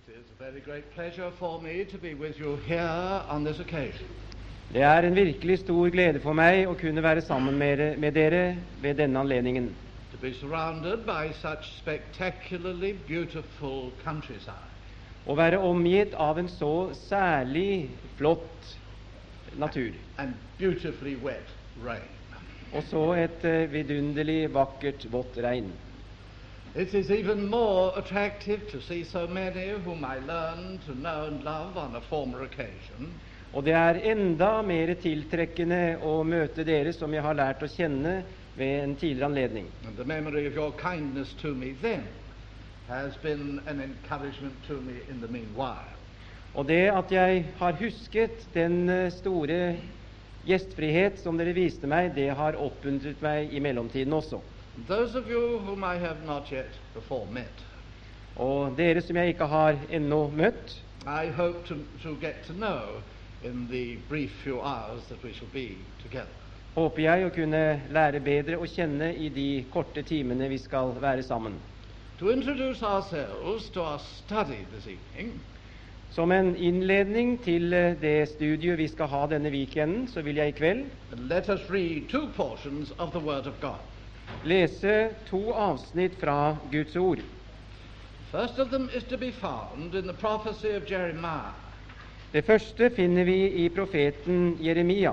is a very great pleasure for me to be with you here on this occasion. Det en virkelig stor glede for meg å kunne være sammen med dere ved denne anledningen. To be surrounded by such spectacularly beautiful countryside. Å være omgitt av en så særlig flott natur. And beautifully wet rain. Og så et vidunderlig vakkert vått regn. It is even more attractive to see so many whom I learned to know and love on a former occasion. Og det enda mer tiltrekkende å møte dere som jeg har lært å kjenne ved en tidligere anledning. And the memory of your kindness to me then has been an encouragement to me in the meanwhile. Og det at jeg har husket den store gjestfrihet som dere viste meg, det har oppmuntret meg i mellomtiden også. Those of you whom I have not yet before met. Og dere som jeg ikke har ennå møtt, I hope to get to know in the brief few hours that we shall be together. Håper jeg å kunne lære bedre å kjenne i de korte timene vi skal være sammen. To introduce ourselves to our study this evening, som en innledning til det studiet vi skal ha denne weekenden, så vil jeg i kveld let us read two portions of the Word of God. Lese to avsnitt fra Guds ord. First of them is to be found in the prophecy of Jeremiah. Det første finner vi i profeten Jeremia.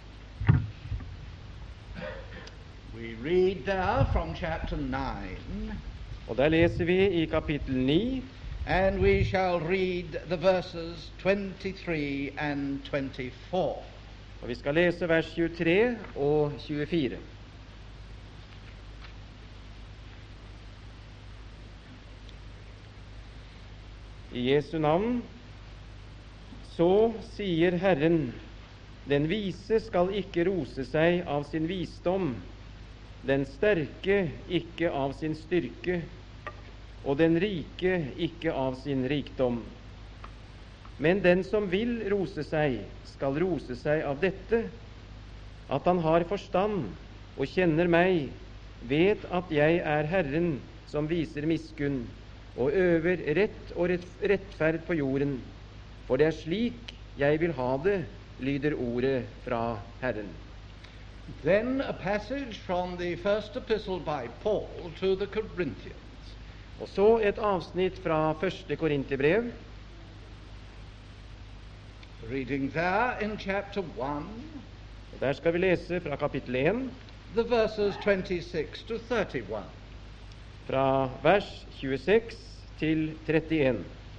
We read there from chapter 9. Og der leser vi i kapittel 9. And we shall read the verses 23 and 24. Og vi skal lese vers 23 og 24. I Jesu navn. Så sier Herren, den vise skal ikke rose seg av sin visdom, den sterke ikke av sin styrke, og den rike ikke av sin rikdom. Men den som vil rose seg, skal rose seg av dette, at han har forstand og kjenner meg, vet at jeg Herren som viser miskunn, og øver rett og rettferd på jorden. For det slik jeg vil ha det, lyder ordet fra Herren. Then a passage from the first epistle by Paul to the Corinthians. Og så et avsnitt fra første Korinterbrev. Reading there in chapter 1. Og der skal vi lese fra kapittel 1. The verses 26 to 31. Fra vers 26 til 31.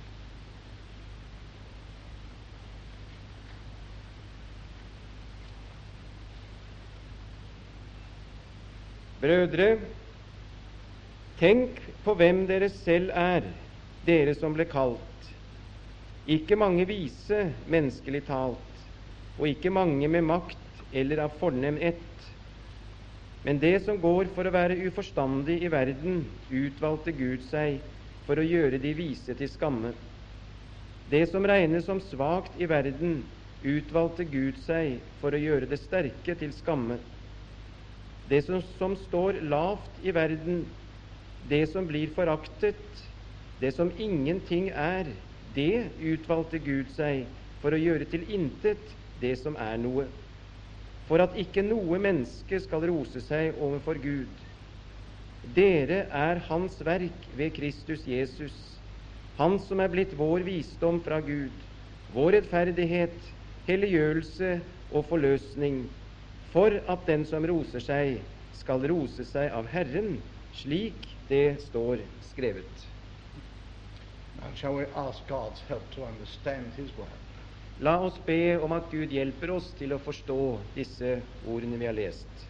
Brødre, tenk på hvem dere selv dere som ble kalt. Ikke mange vise, menneskelig talt, og ikke mange med makt eller av fornem ett. Men det som går for å være uforstandig i verden, utvalgte Gud seg for å gjøre de vise til skamme. Det som regnes som svakt i verden, utvalgte Gud seg for å gjøre det sterke til skamme. Det som står lavt i verden, det som blir foraktet, det som ingenting det utvalgte Gud seg for å gjøre til intet det som noe, for at ikke noe menneske skal rose seg overfor Gud. Dere Hans verk ved Kristus Jesus, Han som blitt vår visdom fra Gud, vår rettferdighet, helliggjørelse og forløsning, for at den som roser seg, skal rose seg av Herren, slik det står skrevet. Now shall we ask God's help to understand His word? La oss be om at Gud hjelper oss til å forstå disse ordene vi har lest.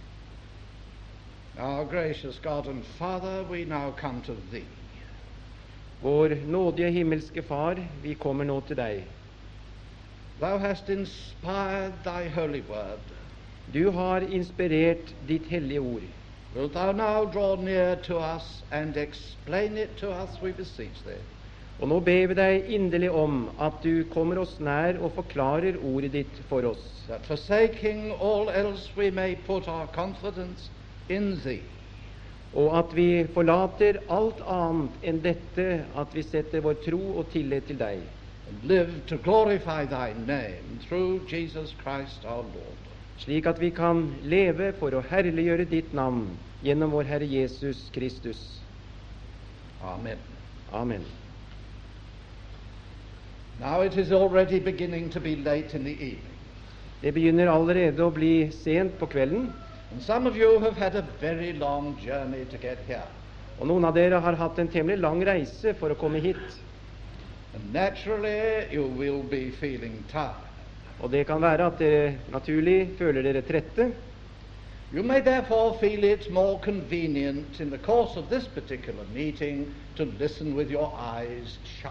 Our gracious God and Father, we now come to Thee. Vår nådige himmelske Far, vi kommer nå til deg. Thou hast inspired Thy holy word. Du har inspirert ditt hellige ord. Wilt Thou now draw near to us and explain it to us, we beseech Thee. Og nå ber vi deg inderlig om at du kommer oss nær og forklarer ordet ditt for oss. That forsaking all else we may put our confidence in Thee. og at vi forlater alt annet enn dette, at vi setter vår tro og tillit til deg, and live to glorify thy name through Jesus Christ our Lord. slik at vi kan leve for å herliggjøre ditt navn gjennom vår Herre Jesus Kristus. Amen. Amen. Now it is already beginning to be late in the evening, Det begynner allerede å bli sent på kvelden, and some of you have had a very long journey to get here. og noen av dere har hatt en temmelig lang reise for å komme hit. And naturally, you will be feeling tired. Og det kan være at dere naturlig føler dere trette. You may therefore feel it more convenient in the course of this particular meeting to listen with your eyes shut.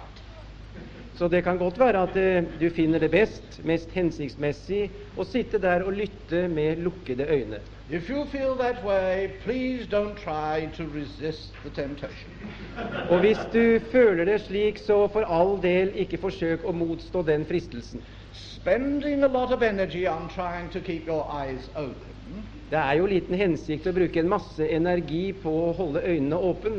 Så det kan godt være at du finner det mest hensiktsmessig å sitte der og lytte med lukkede øyne. If you feel that way, please don't try to resist the temptation. Og hvis du føler det slik, så for all del ikke forsøk å motstå den fristelsen. Spending a lot of energy on trying to keep your eyes open Det er jo liten hensikt å bruke en masse energi på å holde øynene åpne.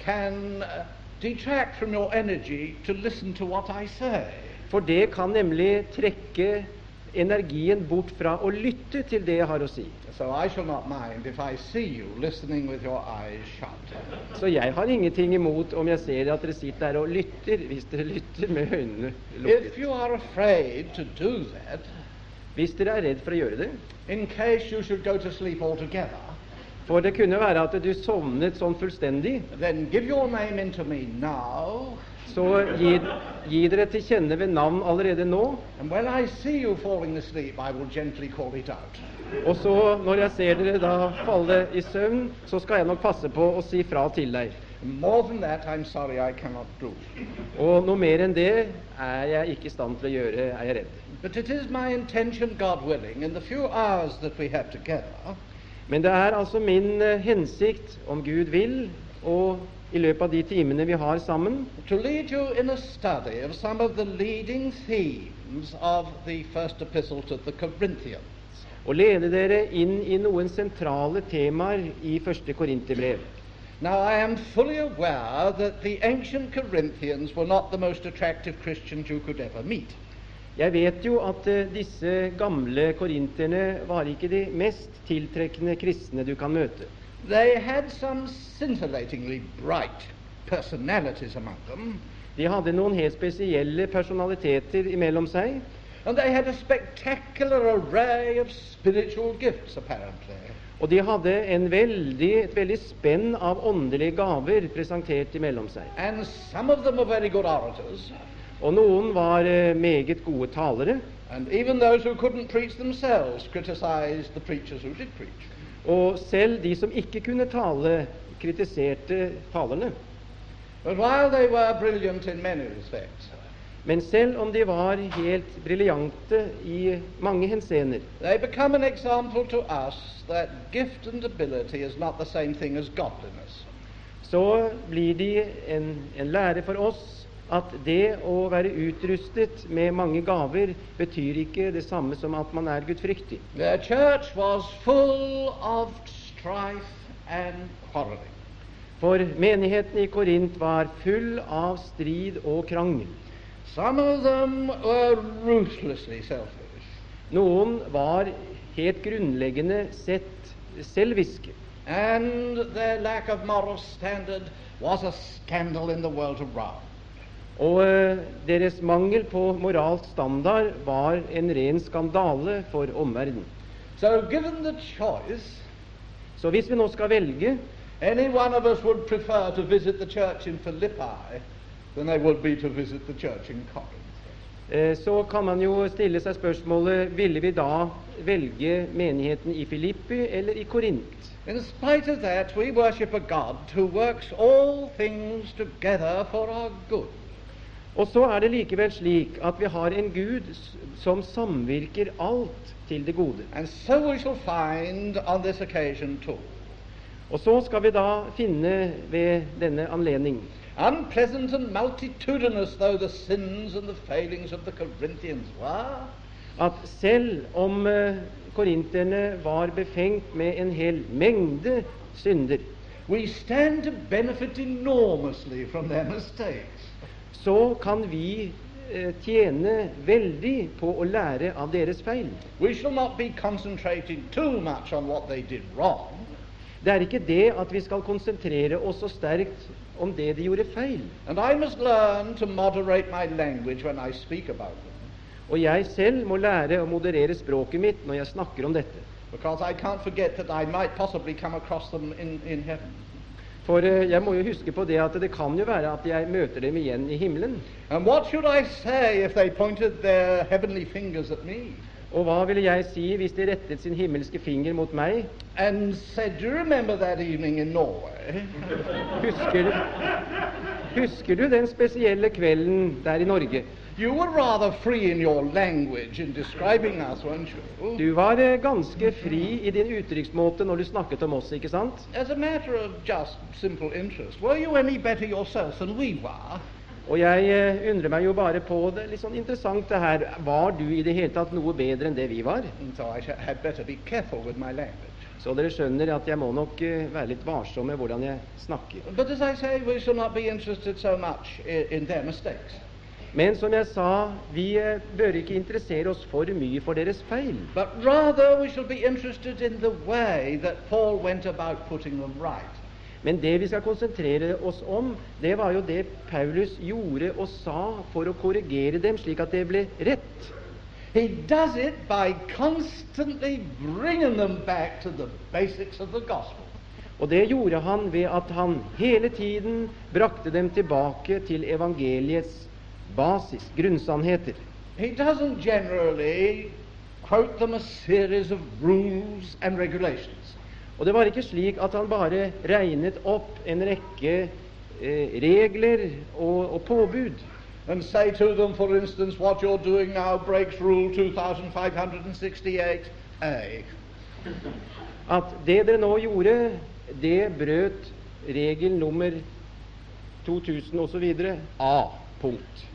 can detract from your energy to listen to what I say. For det kan nemlig trekke energien bort fra å lytte til det jeg har å si. So I shall not mind if I see you listening with your eyes shut. Så jeg har ingenting imot om jeg ser at dere sitter der og lytter, hvis dere lytter med øynene If lukket. you are afraid to do that, Hvis dere er redd for å gjøre det, in case you should go to sleep altogether, for det kunne være at du sovnet sånn fullstendig, then give your name in to me now, så gi dere til kjenne ved navn allerede nå, and when I see you falling asleep, I will gently call it out. og så når jeg ser dere da falle i søvn, så skal jeg nok passe på å si fra til deg. More than that, I'm sorry, I cannot do. Og noe mer enn det er jeg ikke i stand til å gjøre, er jeg redd. But it is my intention, God willing, in the few hours that we have together, Men det er altså min hensikt, om Gud vil, og i løpet av de timene vi har sammen, to lead you in a study of some of the leading themes of the first epistle to the Corinthians. og lede dere inn i noen sentrale temaer i første Korinterbrev. Now, I am fully aware that the ancient Corinthians were not the most attractive Christians you could ever meet. Jeg vet jo at disse gamle korinterne var ikke de mest tiltrekkende kristne du kan møte. They had some scintillatingly bright personalities among them, De hadde noen helt spesielle personaliteter imellom seg, and they had a spectacular array of spiritual gifts, apparently. og de hadde et veldig spenn av åndelige gaver presentert imellom seg. And some of them were very good orators, Og noen var meget gode talere, and even those who couldn't preach themselves criticized the preachers who did preach. og selv de som ikke kunne tale, kritiserte talerne. But while they were brilliant in many respects, Men selv om de var helt briljante i mange henseender, they become an example to us that gift and ability is not the same thing as godliness. så blir de en lære for oss at det å være utrustet med mange gaver betyr ikke det samme som at man er gudfryktig. Their church was full of strife and quarreling. For menigheten i Korint var full av strid og krangel. Some of them were ruthlessly selfish, Noen var helt grunnleggende sett selviske, and their lack of moral standard was a scandal in the world around. og deres mangel på moralsk standard var en ren skandale for omverdenen. So given the choice, Så hvis vi nå skal velge, any one of us would prefer to visit the church in Philippi than they would be to visit the church in Corinth. så kan man jo stille seg spørsmålet, ville vi da velge menigheten i Filippi eller i Korint? In spite of that, we worship a God who works all things together for our good. Og så er det likevel slik at vi har en Gud som samvirker alt til det gode. And so we shall find on this occasion too. Og så skal vi da finne ved denne anledning, Unpleasant and multitudinous though the sins and the failings of the Corinthians were, at selv om korinterne var befengt med en hel mengde synder, we stand to benefit enormously from their mistakes. så kan vi tjene veldig på å lære av deres feil. We shall not be concentrating too much on what they did wrong, Det er ikke det at vi skal konsentrere oss så sterkt om det de gjorde feil. and I must learn to moderate my language when I speak about them, Og jeg selv må lære å moderere språket mitt når jeg snakker om dette. because I can't forget that I might possibly come across them in heaven. For jeg må jo huske på det at det kan jo være at jeg møter dem igjen i himmelen. And what should I say if they pointed their heavenly fingers at me Og hva ville jeg si hvis de rettet sin himmelske finger mot meg? and said, "Do you remember that evening in Norway?" Husker du den spesielle kvelden der i Norge? You were rather free in your language in describing us, weren't you? Du var ganske fri i din uttrykksmåte når du snakket om oss, ikke sant? As a matter of just simple interest, were you any better yourself than we were? Og jeg undrer meg jo bare på det, litt sånn interessant det her, var du i det hele tatt noe bedre enn det vi var? And so I had better be careful with my language. Så dere skjønner at jeg må nok være litt varsom med hvordan jeg snakker. But as I say, we shall not be interested so much in their mistakes, Men som jeg sa, vi bør ikke interessere oss for mye for deres feil. but rather we shall be interested in the way that Paul went about putting them right. Men det vi skal konsentrere oss om, det var jo det Paulus gjorde og sa for å korrigere dem slik at det ble rett. He does it by constantly bringing them back to the basics of the gospel. Og det gjorde han ved at han hele tiden brakte dem tilbake til evangeliets basis, grunnsannheter. He doesn't generally quote them a series of rules and regulations. Og det var ikke slik at han bare regnet opp en rekke regler og påbud. And say to them, for instance, what you're doing now breaks rule 2568A. At det dere nå gjorde, det brøt regel nummer 2000 osv. A. Punkt.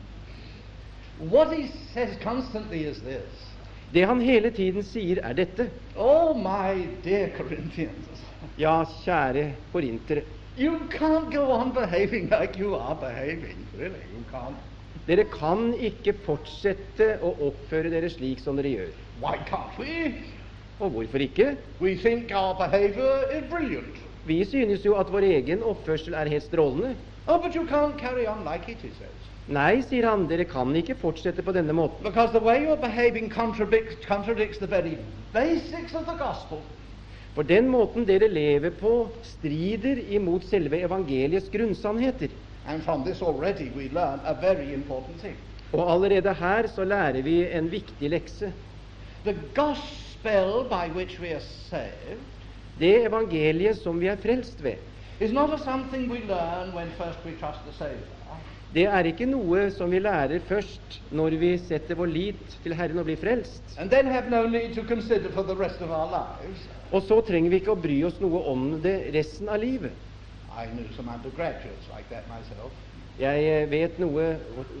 What he says constantly is this: Det han hele tiden sier, er dette. "Oh, my dear Corinthians, Ja, kjære korintere, you can't go on behaving like you are behaving. Really, you can't. dere kan ikke fortsette å oppføre dere slik som dere gjør. Why can't we? Og hvorfor ikke? We think our behavior is brilliant. Vi synes jo at vår egen oppførsel er helt strålende. Oh, but you can't carry on like it," he says. Nei, sier han, dere kan ikke fortsette på denne måten. Because the way you're behaving contradicts the very basics of the gospel. For den måten dere lever på, strider imot selve evangeliets grunnsannheter. And from this already we learn a very important thing. Og allerede her så lærer vi en viktig lekse. The gospel by which we are saved Det evangeliet som vi er frelst ved, is not a something we learn when first we trust the Savior. det er ikke noe som vi lærer først når vi setter vår lit til Herren og blir frelst. And then have no need to consider for the rest of our lives. Og så trenger vi ikke å bry oss noe om det resten av livet. I knew some undergraduates like that myself. Jeg vet noe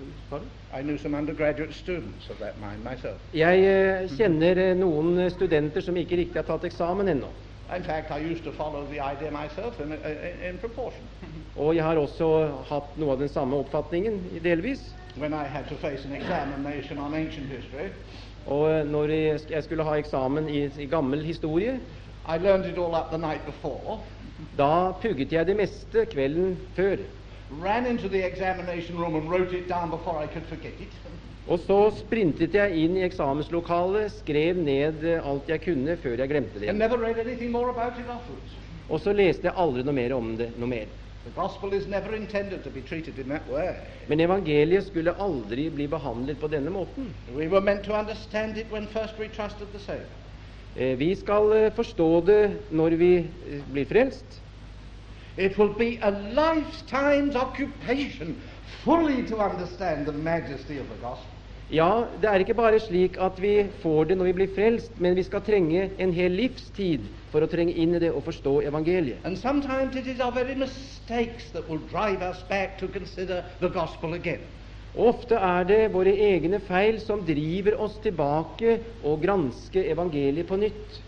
I knew some undergraduate students of that mind myself. Jeg kjenner noen studenter som ikke riktig har tatt eksamen ennå. In fact, I used to follow the idea myself in proportion. Og jeg har også hatt noe av den samme oppfatningen, delvis. When I had to face an examination on ancient history, Og når jeg skulle ha eksamen i gammel historie, I learned it all up the night before, da pugget jeg det meste kvelden før. ran into the examination room and wrote it down before I could forget it. Og så sprintet jeg inn i eksamenslokalet, skrev ned alt jeg kunne før jeg glemte And det. never read anything more about it afterwards. Og så leste jeg aldri noe mer om det, noe mer. The gospel is never intended to be treated in that way. Men evangeliet skulle aldri bli behandlet på denne måten. We were meant to understand it when first we trusted the Savior. Vi skal forstå det når vi blir frelst. It will be a lifetime's occupation fully to understand the majesty of the gospel. Ja, det er ikke bare slik at vi får det når vi blir frelst, men vi skal trenge en hel livstid for å trenge inn i det og forstå evangeliet. And sometimes it is our very mistakes that will drive us back to consider the gospel again. Og ofte er det våre egne feil som driver oss tilbake og granske evangeliet på nytt.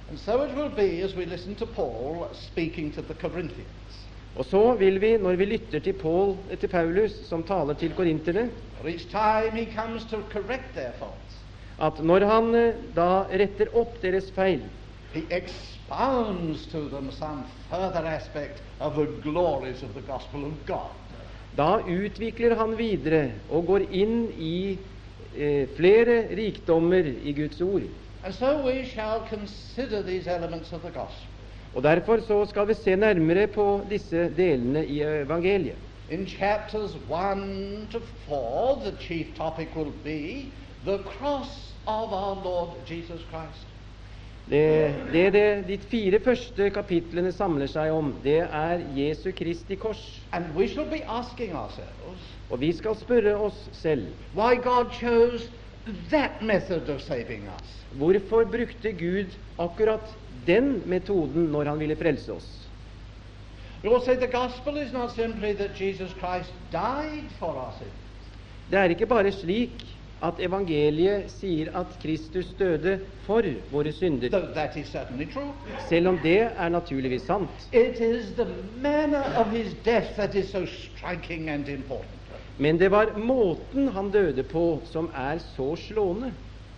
And so it will be as we listen to Paul speaking to the Corinthians. Og så vil vi, når vi lytter til Paulus, som taler til korinterne, For each time he comes to correct their faults, at når han da retter opp deres feil, he expounds to them some further aspect of the glories of the gospel of God. da utvikler han videre og går inn i flere rikdommer i Guds ord. And so we shall consider these elements of the gospel. Og derfor så skal vi se nærmere på disse delene i evangeliet. In chapters 1 to 4, the chief topic will be the cross of our Lord Jesus Christ. De 4 første kapitlene samler seg om, det er Jesu Kristi kors. And we shall be asking ourselves Og vi skal spørre oss selv, why God chose that method of saving us. hvorfor brukte Gud akkurat den metoden når han ville frelse oss? We will say the gospel is not simply that Jesus Christ died for our sins. Det er ikke bare slik at evangeliet sier at Kristus døde for våre synder, Though that is certainly true. selv om det er naturligvis sant. It is the manner of his death that is so striking and important. Men det var måten han døde på som er så slående.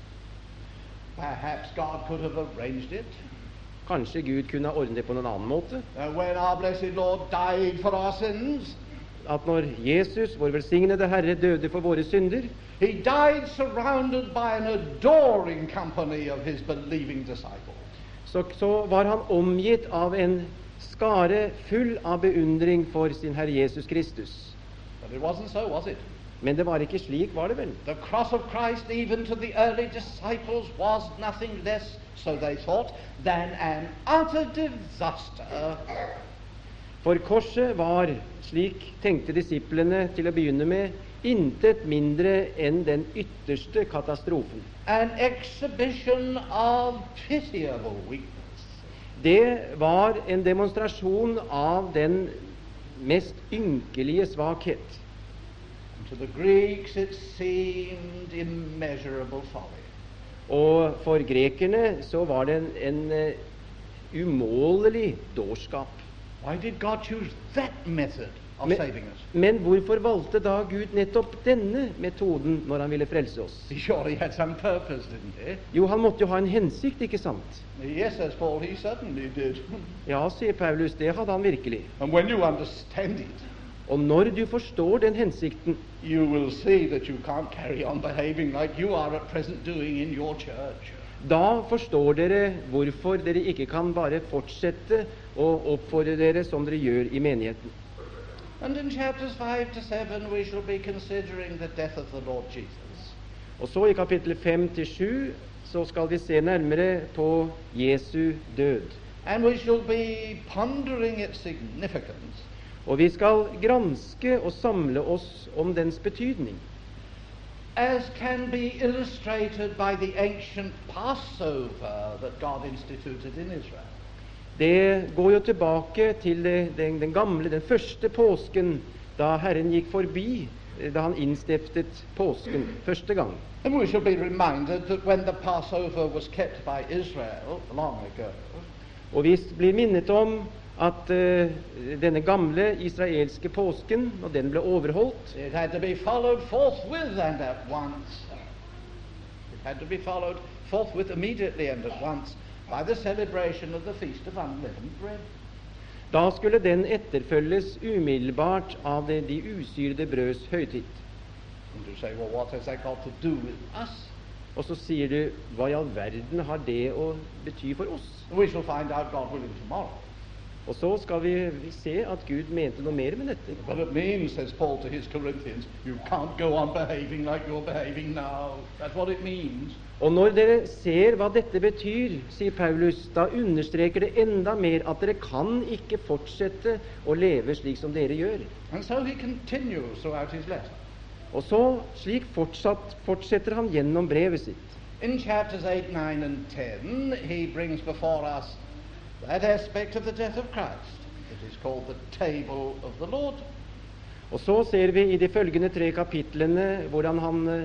Perhaps God could have arranged it. Kanskje Gud kunne ha ordnet det på en annen måte. When our blessed Lord died for our sins, At når Jesus, vår velsignede Herre, døde for våre synder, he died surrounded by an adoring company of his believing disciples. så var han omgitt av en skare full av beundring for sin Herre Jesus Kristus. But it wasn't so, was it? Men det var ikke slik, var det vel? The cross of Christ, even to the early disciples, was nothing less, so they thought, than an utter disaster. For korset var, slik tenkte disiplene til å begynne med, intet mindre enn den ytterste katastrofen. An exhibition of pitiable weakness. Det var en demonstrasjon av den mest ynkelige svakhet. To the Greeks it seemed immeasurable folly. Og for grekerne så var det en umålelig dårskap. Why did God choose that method of Men, saving us? men hvorfor valgte da Gud nettopp denne metoden når han ville frelse oss? He surely had some purpose, didn't he? Jo, han måtte jo ha en hensikt, ikke sant? Yes, says Paul, he certainly did. Ja, sier Paulus, det hadde han virkelig. And when you understand it, Og når du forstår den hensikten, you will see that you can't carry on behaving like you are at present doing in your church. da forstår dere hvorfor dere ikke kan bare fortsette å oppfordre dere som dere gjør i menigheten. And in chapters 5 to 7 we shall be considering the death of the Lord Jesus. Og så i kapittel 5-7 så skal vi se nærmere på Jesu død. And we shall be pondering its significance. Og vi skal granske og samle oss om dens betydning, As can be illustrated by the ancient Passover that God instituted in Israel. Det går jo tilbake til den gamle, den første påsken, da Herren gikk forbi, da han innstiftet påsken første gang. And we shall be reminded that when the Passover was kept by Israel long ago, Og vi blir minnet om at denne gamle israelske påsken, når den ble overholdt, it had to be followed forthwith and at once. It had to be followed forthwith immediately and at once by the celebration of the Feast of Unleavened Bread. da skulle den etterfølges umiddelbart av de usyrede brøds høytid. And you say, well, what has that got to do with us? Og så sier du, hva i all verden har det å bety for oss? We shall find out, God willing, tomorrow. Og så skal vi se at Gud mente noe mer med dette. But it means, says Paul to his Corinthians, you can't go on behaving like you're behaving now. That's what it means. Og når dere ser hva dette betyr, sier Paulus, da understreker det enda mer at dere kan ikke fortsette å leve slik som dere gjør. And so he continues throughout his letter. Og så slik fortsetter han gjennom brevet sitt. In chapters 8, 9, and 10, he brings before us that aspect of the death of Christ. It is called the table of the Lord. Og så ser vi i de følgende 3 kapitlene hvordan han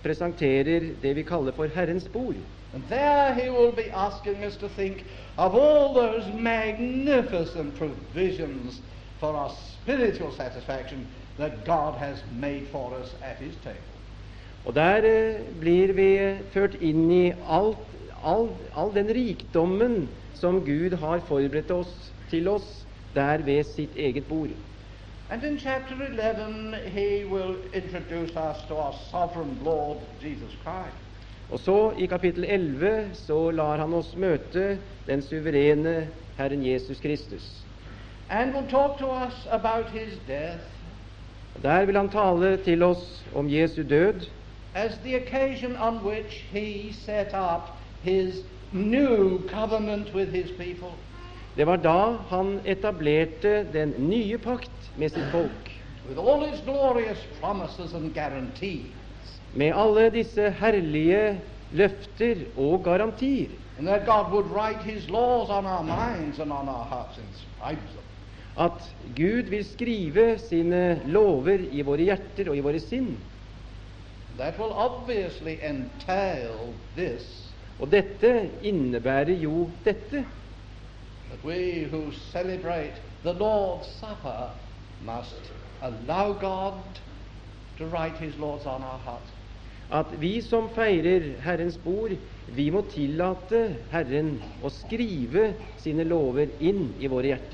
presenterer det vi kaller for Herrens bord. And there he will be asking us to think of all those magnificent provisions for our spiritual satisfaction that God has made for us at his table. Og der blir vi ført inn i all den rikdommen som Gud har forberedt til oss der ved sitt eget bord. And in chapter 11 he will introduce us to our sovereign Lord Jesus Christ. Og så i kapittel 11 så lar han oss møte den suverene Herren Jesus Kristus. And will talk to us about his death Og der vil han tale til oss om Jesu død as the occasion on which he set up his new covenant with his people. Det var da han etablerte den nye pakt med sitt folk, With all its glorious promises and guarantees. med alle disse herlige løfter og garantier, And that God would write his laws on our minds and on our hearts and inscribe them. at Gud vil skrive sine lover i våre hjerter og i våre sinn. That will obviously entail this, Og dette innebærer jo dette, that we who celebrate the Lord's Supper must allow God to write his laws on our hearts. at vi som feirer Herrens bord, vi må tillate Herren å skrive sine lover inn i våre hjerter.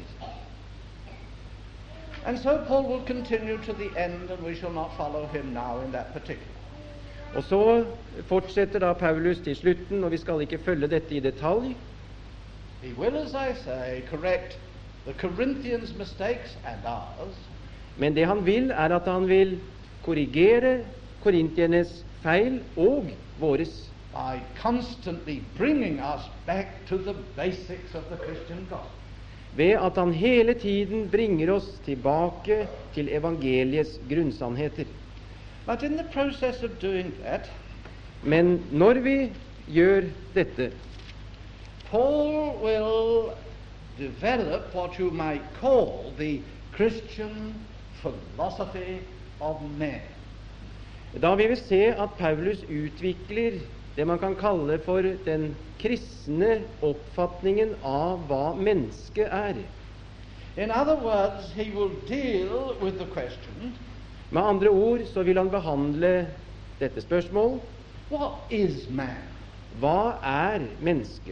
And so Paul will continue to the end, and we shall not follow him now in that particular. Og så fortsetter da Paulus til slutten, og vi skal ikke følge dette i detalj. He will, as I say, correct the Corinthians' mistakes and ours, Men det han vil, er at han vil korrigere korintiernes feil og våres, by constantly bringing us back to the basics of the Christian gospel. ved at han hele tiden bringer oss tilbake til evangeliets grunnsannheter. But in the process of doing that, Men når vi gjør dette, Paul will develop what you might call the Christian philosophy of men. da vil vi se at Paulus utvikler det man kan kalle for den kristne oppfatningen av hva mennesket er. In other words, he will deal with the question, Med andre ord så vil han behandle dette spørsmål: what is man? hva er mennesket?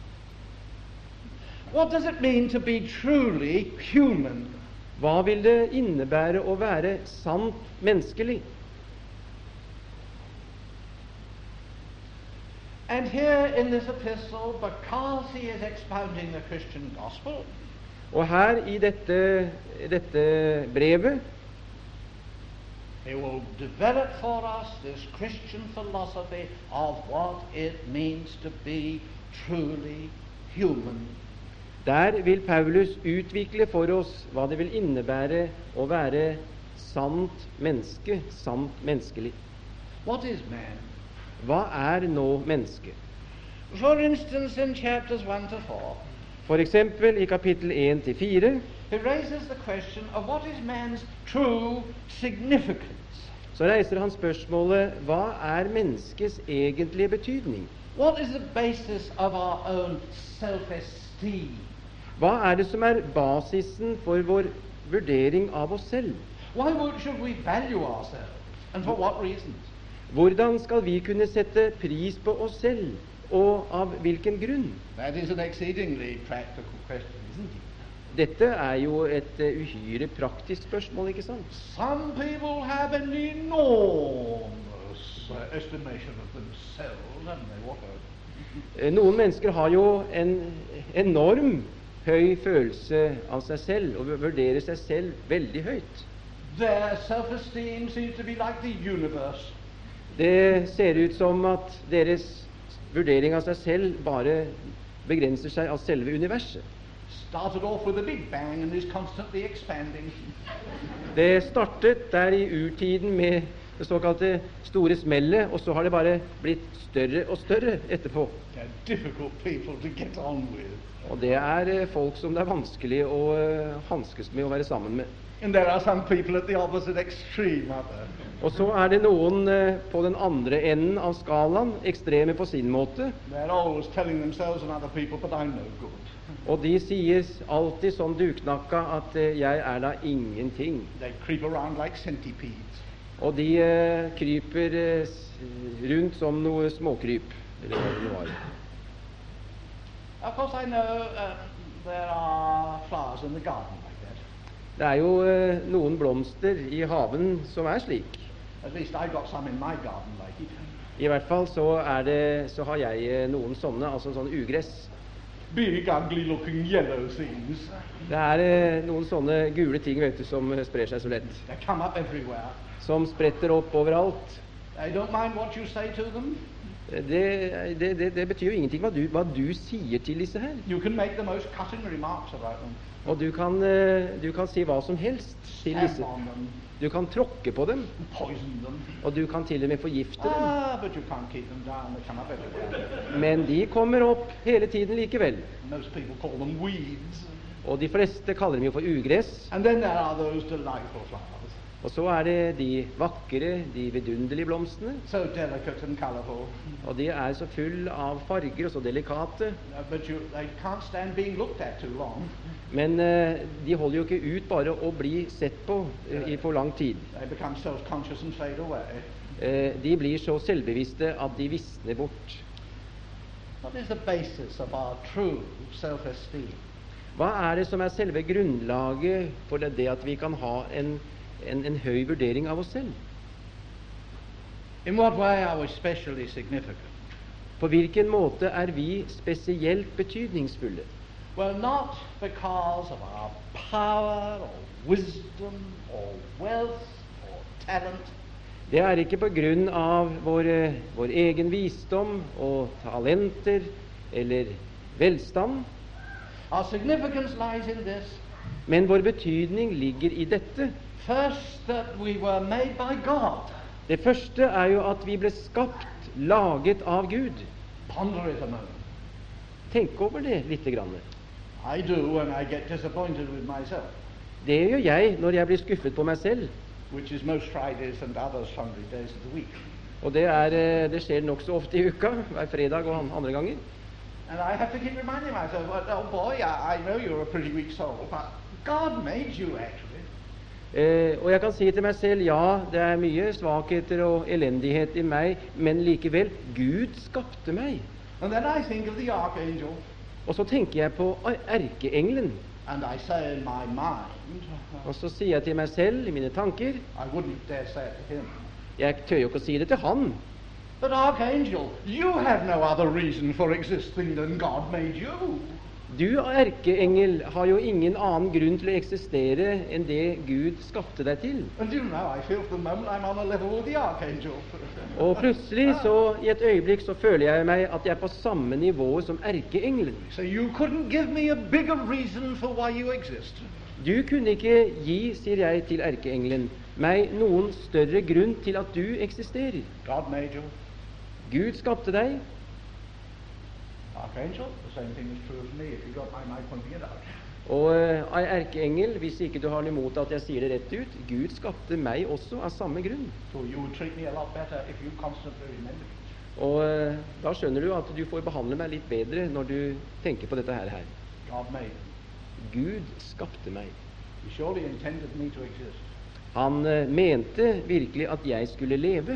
What does it mean to be truly human? Hva vil det innebære å være sant menneskelig? And here in this epistle, because he is expounding the Christian gospel, Og her i dette brevet he will develop for us this Christian philosophy of what it means to be truly human. der vil Paulus utvikle for oss hva det vil innebære å være sant menneske, sant menneskelig. What is man? Hva er nå mennesket? For instance, in chapters 1 to 4, For eksempel i kapittel 1-4 he raises the question of what is man's true significance? så reiser han spørsmålet: hva er menneskets egentlige betydning? What is the basis of our own self-esteem? Hva er det som er basisen for vår vurdering av oss selv? Why should we value ourselves? And for what reasons? Hvordan skal vi kunne sette pris på oss selv, og av hvilken grunn? That is an exceedingly practical question, isn't it? Dette er jo et uhyre praktisk spørsmål, ikke sant? Some people have an enormous estimation of themselves, and they walk over. Noen mennesker har jo en enorm høy følelse av seg selv, og vurderer seg selv veldig høyt. Their self-esteem seems to be like the universe. Det ser ut som at deres vurdering av seg selv bare begrenser seg av selve universet. Started off with a big bang and is constantly expanding. Det startet der i urtiden med det såkalte store smellet, og så har det bare blitt større og større etterpå. They're difficult people to get on with. Og det er folk som det er vanskelig å hanskes med og være sammen med. And there are some people at the opposite extreme, aren't there? Og så er det noen på den andre enden av skalaen, ekstreme på sin måte, They're always telling themselves and other people, but I'm no good. og de sier alltid sånn duknakka at jeg er da ingenting. They creep around like centipedes. Og de kryper rundt som noe småkryp, eller hva det nå var. Of course, I know there are flowers in the garden like that. Det er jo noen blomster i haven som er slik. At least I've got some in my garden like it. I hvert fall så har jeg noen sånne, altså sånn ugress. Big, ugly-looking yellow things. Det er noen sånne gule ting, vet du, som sprer seg så lett. They come up everywhere. Som spretter opp overalt. They don't mind what you say to them. Det betyr jo ingenting hva du sier til disse her. You can make the most cutting remarks about them. Og du kan si hva som helst til Stamp disse. on them, Du kan tråkke på dem, poison them. og du kan til og med forgifte dem. But you can't keep them down. They come up everywhere. Men de kommer opp hele tiden likevel. Most people call them weeds. Og de fleste kaller dem jo for ugress. And then there are those delightful flowers. Og så er det de vakre, de vidunderlige blomstene. So delicate and colourful. Og de er så full av farger og så delikate. But they can't stand being looked at too long. Men de holder jo ikke ut bare å bli sett på i for lang tid. They become self-conscious and fade away. De blir så selvbevisste at de visner bort. What is the basis of our true self-esteem? Hva er det som er selve grunnlaget for det at vi kan ha en høy vurdering av oss selv? In what way are we specially significant? På hvilken måte er vi spesielt betydningsfulle? Well, not because of our power or wisdom or wealth or talent. Det er ikke på grunn av vår egen visdom og talenter eller velstand, Our significance lies in this. men vår betydning ligger i dette. First, that we were made by God. Det første er jo at vi ble skapt, laget av Gud. Ponder it a moment. Tenk over det lite grann. I do when I get disappointed with myself, Det gjør jeg når jeg blir skuffet på meg selv. which is most Fridays and other sundry days of the week. Og det skjer nokså ofte i uka, hver fredag og andre ganger. And I have to keep reminding myself, well, oh boy, I know you're a pretty weak soul, but God made you actually. Og jeg kan si til meg selv, ja, det er mye svakheter og elendighet i meg, men likevel, Gud skapte meg. And then I think of the archangel, Og så tenker jeg på erkeengelen. and I say in my mind, Og så sier jeg til meg selv, i mine tanker, I wouldn't dare say it to him, jeg tør jo ikke å si det til han. but archangel, you have no other reason for existing than God made you. Du, erkeengel, har jo ingen annen grunn til å eksistere enn det Gud skapte deg til. And you know, I feel for the moment I'm on a level with the archangel. Og plutselig, så i et øyeblikk, så føler jeg meg at jeg er på samme nivå som erkeengelen. So you couldn't give me a bigger reason for why you exist. Du kunne ikke gi, sier jeg til erkeengelen, meg noen større grunn til at du eksisterer. God made you. Gud skapte deg, Archangel, the same thing is true of me if you don't mind my pointing it out. og erkeengel, hvis ikke du har noe imot at jeg sier det rett ut, Gud skapte meg også av samme grunn. So you would treat me a lot better if you constantly remember it. Og da skjønner du at du får behandle meg litt bedre når du tenker på dette her. God made me. Gud skapte meg. He surely intended me to exist. Han mente virkelig at jeg skulle leve.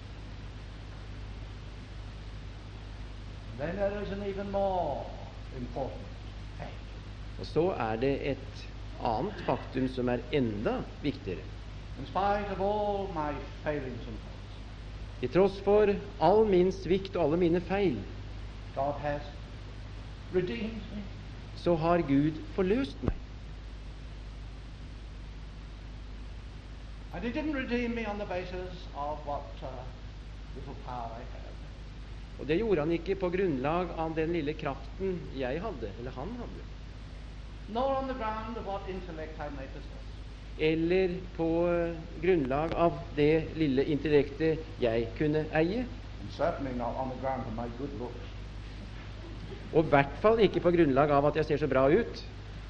Then there is an even more important fact. Og så er det et annet faktum som er enda viktigere. In spite of all my failings and faults, Til tross for all min svikt og alle mine feil, God has redeemed me. så har Gud forløst meg. And He didn't redeem me on the basis of what little power I had, Og det gjorde han ikke på grunnlag av den lille kraften jeg hadde, eller han hadde. nor on the ground of what intellect I may possess. eller på grunnlag av det lille intellektet jeg kunne eie, and certainly not on the ground of my good looks. og i hvert fall ikke på grunnlag av at jeg ser så bra ut.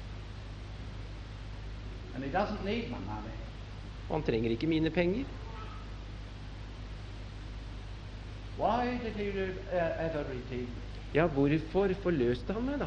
And he doesn't need my money. Han trenger ikke mine penger. Why did he ever redeem me? Ja, hvorfor forløste han meg da?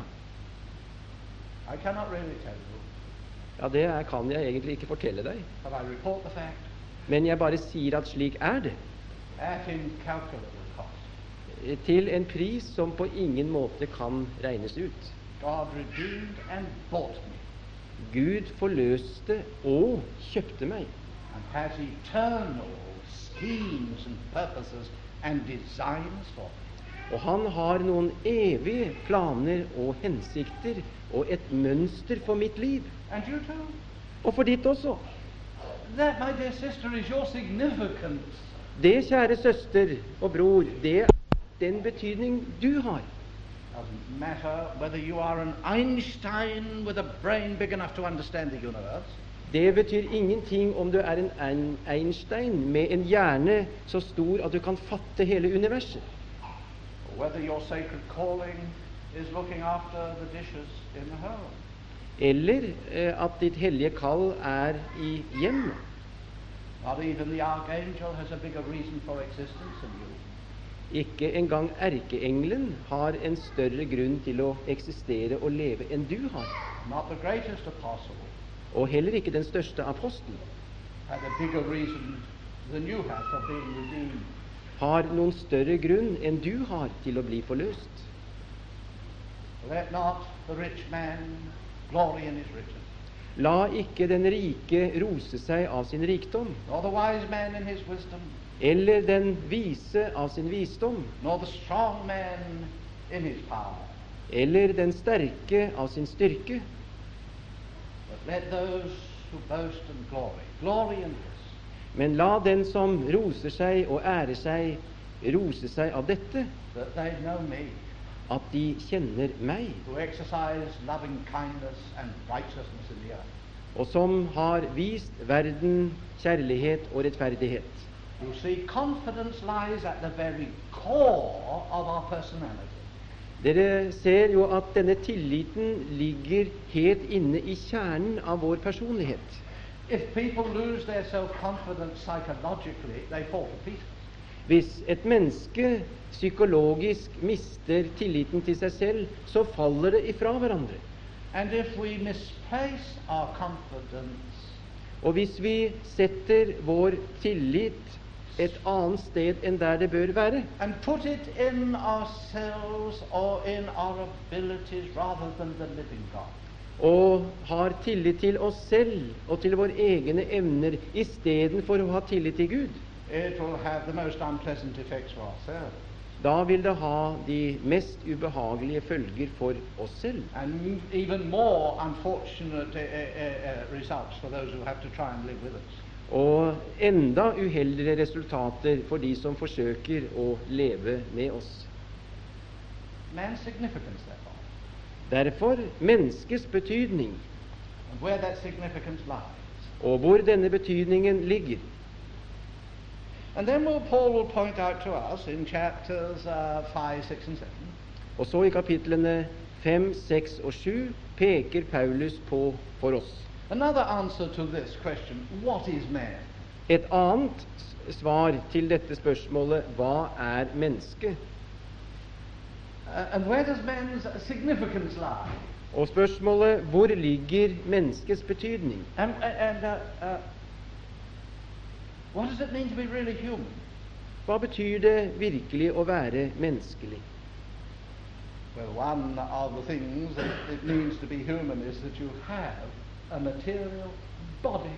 I cannot really tell you, Ja, det kan jeg egentlig ikke fortelle deg. but I report the fact Men jeg bare sier at slik er det. at incalculable cost. Til en pris som på ingen måte kan regnes ut. God redeemed and bought me, Gud forløste og kjøpte meg. and has eternal schemes and purposes and designs for me. Og han har noen evige planer og hensikter og et mønster for mitt liv. And you too. Og for ditt også. That, my dear sister, is your significance. Det, kjære søster og bror, det er den betydning du har. Doesn't matter whether you are an Einstein with a brain big enough to understand the universe, Det betyr ingenting om du er en Einstein med en hjerne så stor at du kan fatte hele universet, or whether your sacred calling is looking after the dishes in the home. eller at ditt hellige kall er i hjemmet. Not even the archangel has a bigger reason for existence than you. Ikke engang erkeengelen har en større grunn til å eksistere og leve enn du har. Not the greatest apostle Og heller ikke den største apostel had a bigger reason than you have for being redeemed. har noen større grunn enn du har til å bli forløst. Let not the rich man glory in his riches, La ikke den rike rose seg av sin rikdom, nor the wise man in his wisdom, eller den vise av sin visdom, nor the strong man in his power. eller den sterke av sin styrke. But let those who boast and glory in this, Men la den som roser seg og ærer seg, rose seg av dette, that they know me, at de kjenner meg, who exercise loving kindness and righteousness in the earth, og som har vist verden kjærlighet og rettferdighet. You see, confidence lies at the very core of our personality. Dere ser jo at denne tilliten ligger helt inne i kjernen av vår personlighet. If people lose their self-confidence psychologically, they fall to pieces. Hvis et menneske psykologisk mister tilliten til seg selv, så faller det ifra hverandre. And if we misplace our confidence, Og hvis vi setter vår tillit et annet sted enn der det bør være, and put it in ourselves or in our abilities rather than the living God, og har tillit til oss selv og til våre egne evner istedenfor å ha tillit til Gud, it will have the most unpleasant effects for ourselves, da vil det ha de mest ubehagelige følger for oss selv, and even more unfortunate results for those who have to try and live with us. og enda uheldigere resultater for de som forsøker å leve med oss. Man's significance, therefore, Derfor menneskets betydning, and where that significance lies. og hvor denne betydningen ligger. And then Paul will point out to us in chapters 5, 6 and 7 Og så i kapitlene 5, 6 og 7 peker Paulus på for oss another answer to this question, what is man? et annet svar til dette spørsmålet: hva er menneske? And where does man's significance lie? Og spørsmålet: hvor ligger menneskets betydning? And what does it mean to be really human? Hva betyr det virkelig å være menneskelig? Well, one of the things that it means to be human is that you have a material body.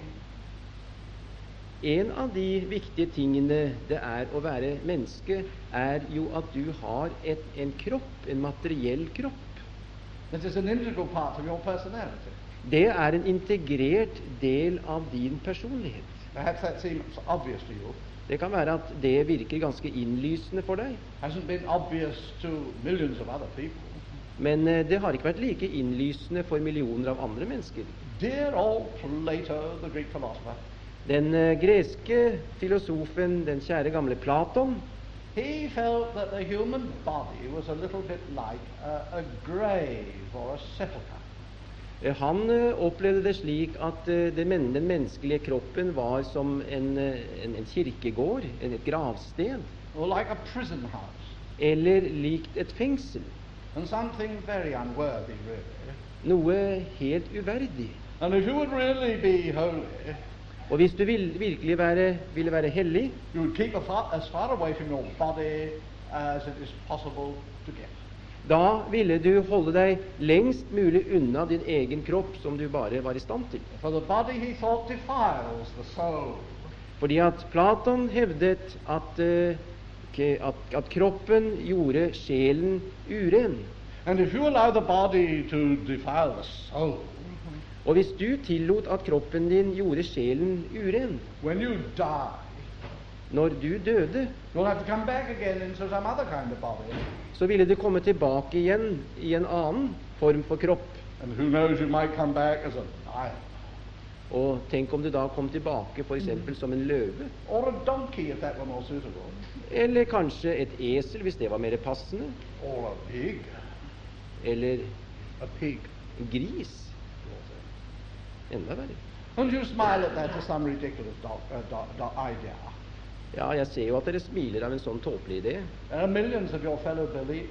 En av de viktige tingene det er å være menneske, er jo at du har en kropp, en materiell kropp. This is an integral part of your personality. Det er en integrert del av din personlighet. Perhaps that seems obvious to you. Det kan være at det virker ganske innlysende for deg, Hasn't been obvious to millions of other people. men det har ikke vært like innlysende for millioner av andre mennesker. Dear old Plato, the Greek philosopher, Den greske filosofen, den kjære gamle Platon, he felt that the human body was a little bit like a grave or a sepulchre. han opplevde det slik at den menneskelige kroppen var som en kirkegård, et gravsted, Or like a prison house. eller likt et fengsel. And something very unworthy, really. Noe helt uverdig. And if you would really be holy, Og hvis du virkelig ville være hellig, you would keep as far away from your body as it is possible to get. da ville du holde deg lengst mulig unna din egen kropp, som du bare var i stand til. For the body, he thought, defiles the soul. Fordi at Platon hevdet at kroppen gjorde sjelen uren. And if you allow the body to defile the soul, Og hvis du tillot at kroppen din gjorde sjelen uren, when you die, når du døde, you'll have to come back again into some other kind of body. så ville du komme tilbake igjen i en annen form for kropp. And who knows, you might come back as a lion. Og tenk om du da kom tilbake f.eks. som en løve, Or a donkey, if that were more suitable. eller kanskje et esel, hvis det var mer passende, Or a pig. eller A pig. en gris. Enda verre. And you smile at that as some ridiculous idea. Ja, jeg ser jo at dere smiler av en sånn tåpelig idé. There are millions of your fellow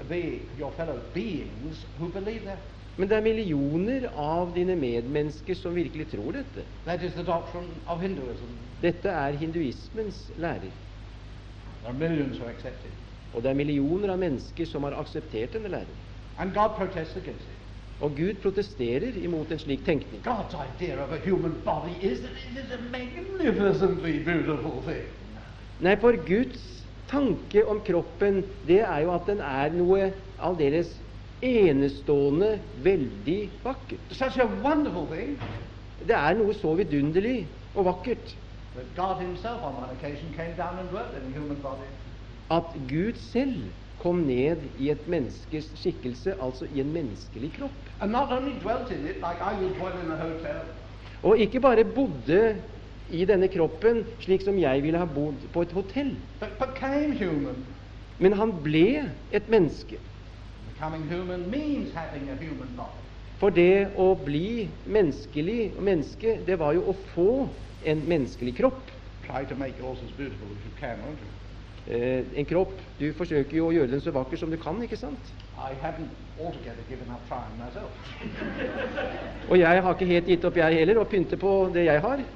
beings who believe that. Men det er millioner av dine medmennesker som virkelig tror dette. That is the doctrine of Hinduism. Dette er hinduismens lærer. There are millions who accept it. Og det er millioner av mennesker som har akseptert denne læren. And God protests against it. Og Gud protesterer imot en slik tenkning. God's idea of a human body is that it is a magnificently beautiful thing. Nei, for Guds tanke om kroppen, det er jo at den er noe aldeles enestående, veldig vakkert. Such a wonderful thing Det er noe så vidunderlig og vakkert that God himself on one occasion came down and dwelt in a human body. at Gud selv kom ned i et menneskes skikkelse, altså i en menneskelig kropp. And not only dwelt in it like I would dwell in a hotel, Og ikke bare bodde i denne kroppen slik som jeg ville ha bodd på et hotell, but became human. men han ble et menneske. Becoming human means having a human body. For det å bli menneskelig og menneske, det var jo å få en menneskelig kropp. Try to make yours as beautiful as you can, won't you? En kropp, du forsøker jo å gjøre den så vakker som du kan, ikke sant? I haven't altogether given up trying myself. Og jeg har ikke helt gitt opp, jeg heller, å pynte på det jeg har.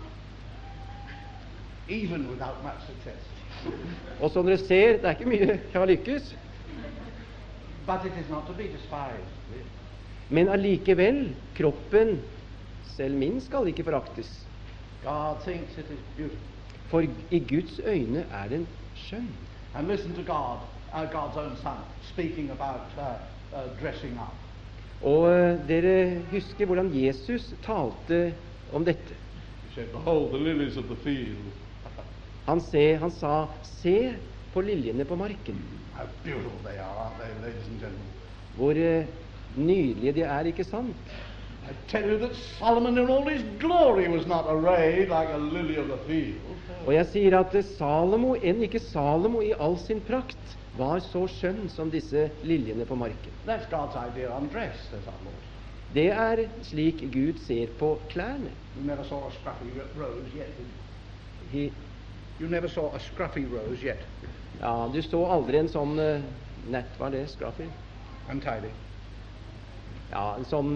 Even without much success. Og som dere ser, det er ikke mye jeg har lykkes. But it is not to be despised, really. Men allikevel, kroppen, selv min, skal ikke foraktes. God thinks it is beautiful. For i Guds øyne er den skjønn. And listen to God, God's own Son, speaking about dressing up. Og dere husker hvordan Jesus talte om dette. He said, "Behold the lilies of the field, Han sa, se på liljene på marken, how beautiful they are, aren't they, ladies and gentlemen? hvor nydelige de er, ikke sant? I tell you that Solomon in all his glory was not arrayed like a lily of the field." Og jeg sier at Salomo, enn ikke Salomo i all sin prakt, var så skjønn som disse liljene på marken. That's God's idea on dress, says our Lord. Det er slik Gud ser på klærne. You never saw a scruffy rose yet, did you? He, You never saw a scruffy rose yet. ja, du så aldri en sånn nett, var det scruffy? Untidy. Ja, en sånn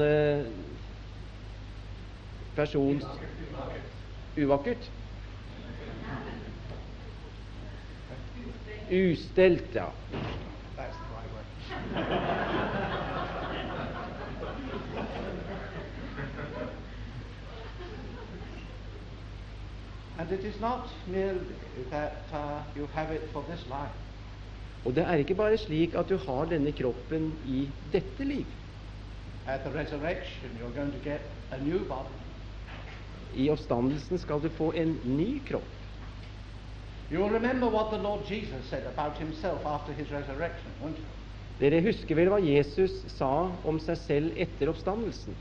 person uvakkert. Ustelt, ja. That's the right way. And it is not merely that you have it for this life. Og det er ikke bare slik at du har denne kroppen i dette liv. At the resurrection, you're going to get a new body. I oppstandelsen skal du få en ny kropp. You will remember what the Lord Jesus said about himself after his resurrection, won't you? Dere husker vel hva Jesus sa om seg selv etter oppstandelsen?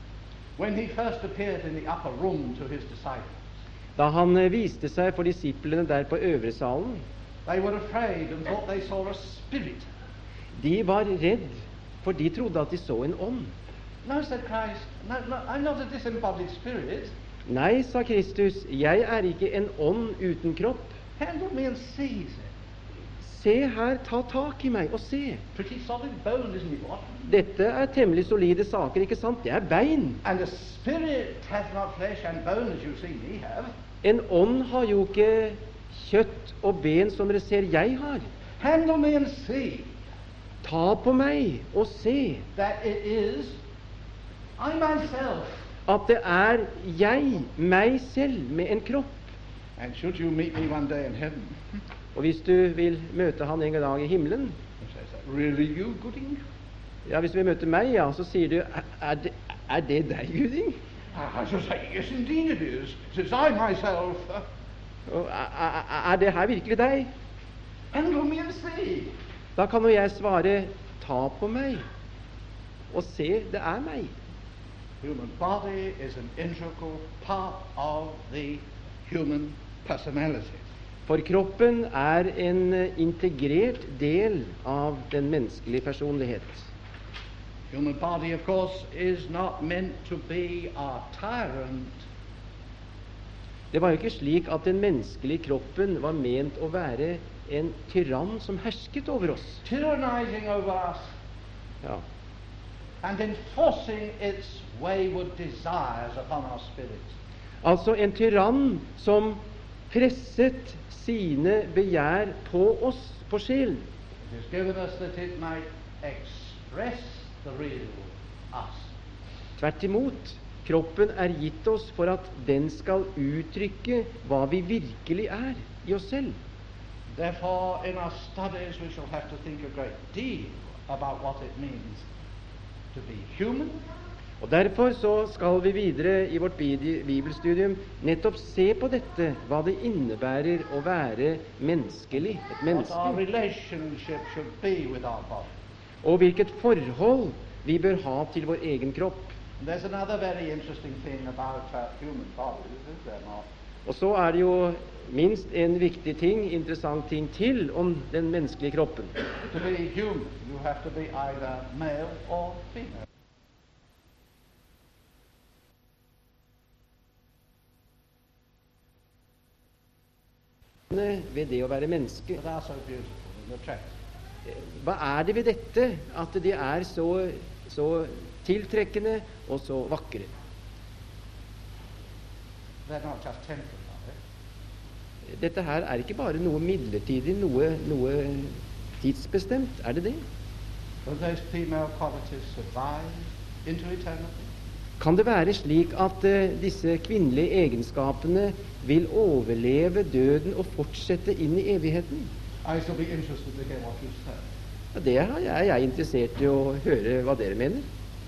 when he first appeared in the upper room to his disciples. Da han viste seg for disiplene der på øvre salen, They were afraid and thought they saw a spirit. de var redd, for de trodde at de så en ånd. No, said Christ, no, I'm not a disembodied spirit. Nei, sa Kristus, jeg er ikke en ånd uten kropp. Handle me and see, he said. Se her, ta tak i meg og se. Pretty solid bone, isn't it, what? Dette er temmelig solide saker, ikke sant? Det er bein. And the spirit hath not flesh and bone as you see me have. En ånd har jo ikke kjøtt og ben som dere ser jeg har. Handle me and see Ta på meg og se that it is I myself. at det er jeg, meg selv, med en kropp. And should you meet me one day in heaven, Og hvis du vil møte han en dag i himmelen, he says, really you, Gooding? ja, hvis du vil møte meg, ja, så sier du, er det deg, Guding? I shall say, yes, indeed it is. Since I myself. Og er det her virkelig deg? Handle me and see. Da kan jo jeg svare, ta på meg og se, det er meg. Human body is an integral part of the human personality. For kroppen er en integrert del av den menneskelige personlighet. Human body, of course, is not meant to be a tyrant. Det var jo ikke slik at den menneskelige kroppen var ment å være en tyrann som hersket over oss. Tyrannizing over us Ja. and enforcing its wayward desires upon our spirits. Altså en tyrann som presset sine begjær på oss, på sjelen. It is given us that it might express the real us. Tvert imot, kroppen er gitt oss for at den skal uttrykke hva vi virkelig er i oss selv. Therefore, in our studies, we shall have to think a great deal about what it means to be human, Og derfor så skal vi videre i vårt bibelstudium nettopp se på dette, hva det innebærer å være menneskelig, et what our menneske, relationship should be with our body. og hvilket forhold vi bør ha til vår egen kropp. And there's another very interesting thing about human bodies, is there not? Og så er det jo minst en viktig ting, interessant ting til om den menneskelige kroppen. To be human, you have to be either male or female. Ved det å være menneske. But they are so beautiful and attractive. Hva er det ved dette at de er så tiltrekkende og så vakre? They're not just temporary, are they? Dette her er ikke bare noe midlertidig, noe tidsbestemt. Er det det? Will those female qualities survive into eternity? Kan det være slik at disse kvinnelige egenskapene vil overleve døden og fortsette inn i evigheten? I shall be interested to hear what you say. Ja, det er jeg interessert i å høre hva dere mener.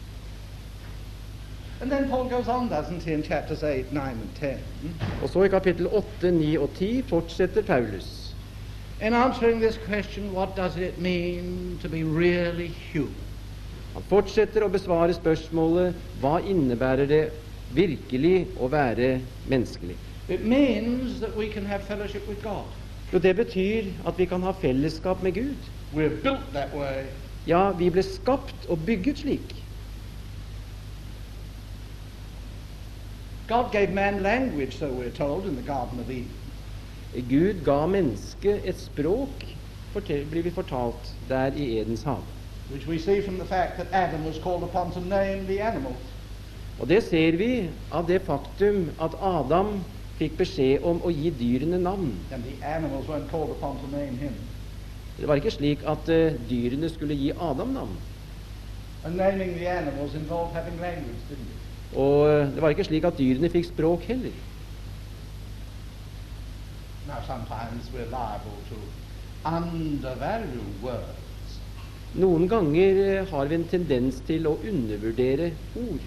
And then Paul goes on, doesn't he, in chapters 8, 9 and 10. Og så i kapittel 8, 9 og 10 fortsetter Paulus. In answering this question, what does it mean to be really human? Han fortsetter å besvare spørsmålet, hva innebærer det virkelig å være menneskelig? It means that we can have fellowship with God. Jo, det betyr at vi kan ha fellesskap med Gud. We're built that way. Ja, vi ble skapt og bygget slik. God gave man language, so we're told, in the Garden of Eden. Gud ga mennesket et språk, blir vi fortalt, der i Edens hav. Which we see from the fact that Adam was called upon to name the animals. Og det ser vi av det faktum at Adam fikk beskjed om å gi dyrene navn. And the animals weren't called upon to name him. Det var ikke slik at dyrene skulle gi Adam navn. And naming the animals involved having language, didn't it? Og det var ikke slik at dyrene fikk språk heller. Now, sometimes we're liable to undervalue words. Noen ganger har vi en tendens til å undervurdere ord.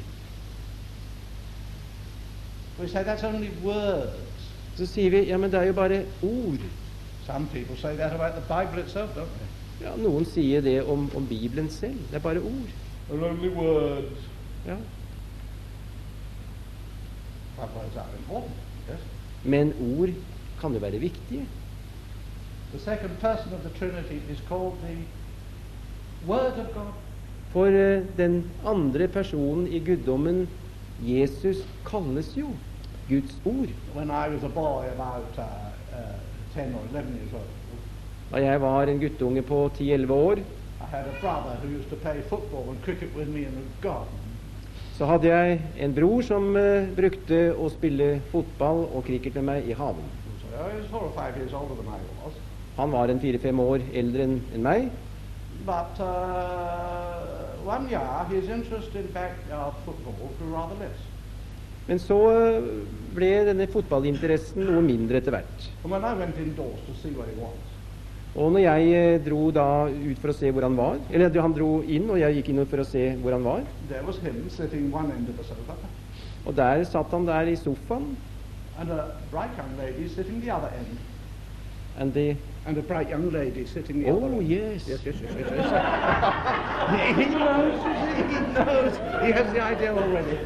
We say that's only words. Så sier vi, ja, men det er jo bare ord. Some people say that about the Bible itself, don't they? Ja, noen sier det om Bibelen selv. Det er bare ord. They're only words. Ja. But words are important, yes. Men ord kan jo være viktige. The second person of the Trinity is called the Word of God. For den andre personen i guddommen, Jesus, kalles jo Guds ord. When I was a boy about 10 or 11 years old, Da jeg var en guttunge på 10-11 år, I had a brother who used to play football and cricket with me in the garden. så hadde jeg en bror som brukte å spille fotball og cricket med meg i haven. So he was 4 or 5 years older than I was. Han var en 4-5 år eldre enn meg. But one year his interest in backyard football grew rather less. Men så ble denne fotballinteressen noe mindre etter hvert. And when I went indoors to see where he was, Og når jeg dro da ut for å se hvor han var, eller han dro inn, og jeg gikk inn for å se hvor han var, there was him sitting one end of the sofa, og der satt han der i sofaen, and a bright young lady sitting the other end, and a bright young lady sitting the other oh end. yes, Yes. He knows, he knows. He has the idea already.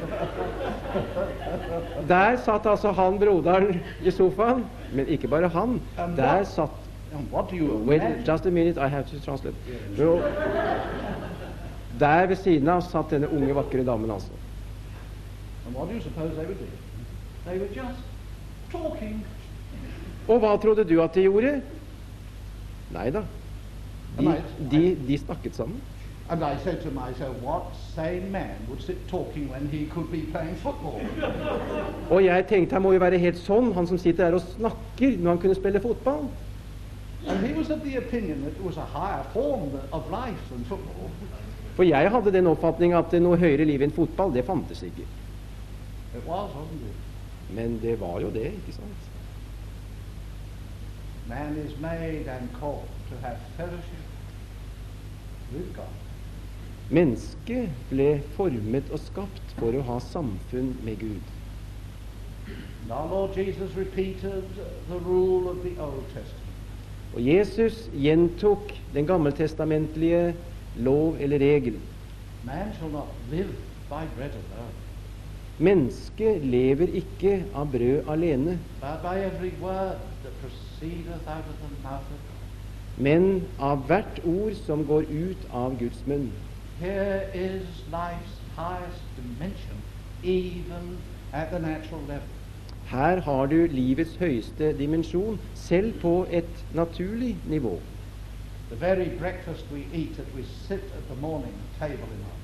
Der satt altså han, broderen, i sofaen, men ikke bare han, der satt, And what do you wait, imagine? just a minute, I have to translate. Jo, der ved siden av satt denne unge, vakre damen altså. And what do you suppose they were doing? They were just talking. Og hva trodde du at de gjorde? Neida, de snakket sammen. And I said to myself, what sane man would sit talking when he could be playing football? Og jeg tenkte, han må jo være helt sånn, han som sitter der og snakker når han kunne spille fotball. And he was of the opinion that it was a higher form of life than football. For jeg hadde den oppfatning at noe høyere liv enn fotball, det fantes ikke. It was, wasn't it? Men det var jo det, ikke sant? Man is made and called to have fellowship with God. Mennesket ble formet og skapt for å ha samfunn med Gud. And our Lord Jesus repeated the rule of the Old Testament. Og Jesus gjentok den gammeltestamentlige lov eller regel. Man shall not live by bread alone, Mennesket lever ikke av brød alene, but by every word that proceedeth out of the mouth of God. men av hvert ord som går ut av Guds munn. Here is life's highest dimension, even at the natural level. Her har du livets høyeste dimensjon, selv på et naturlig nivå. The very breakfast we eat that we sit at the morning table in our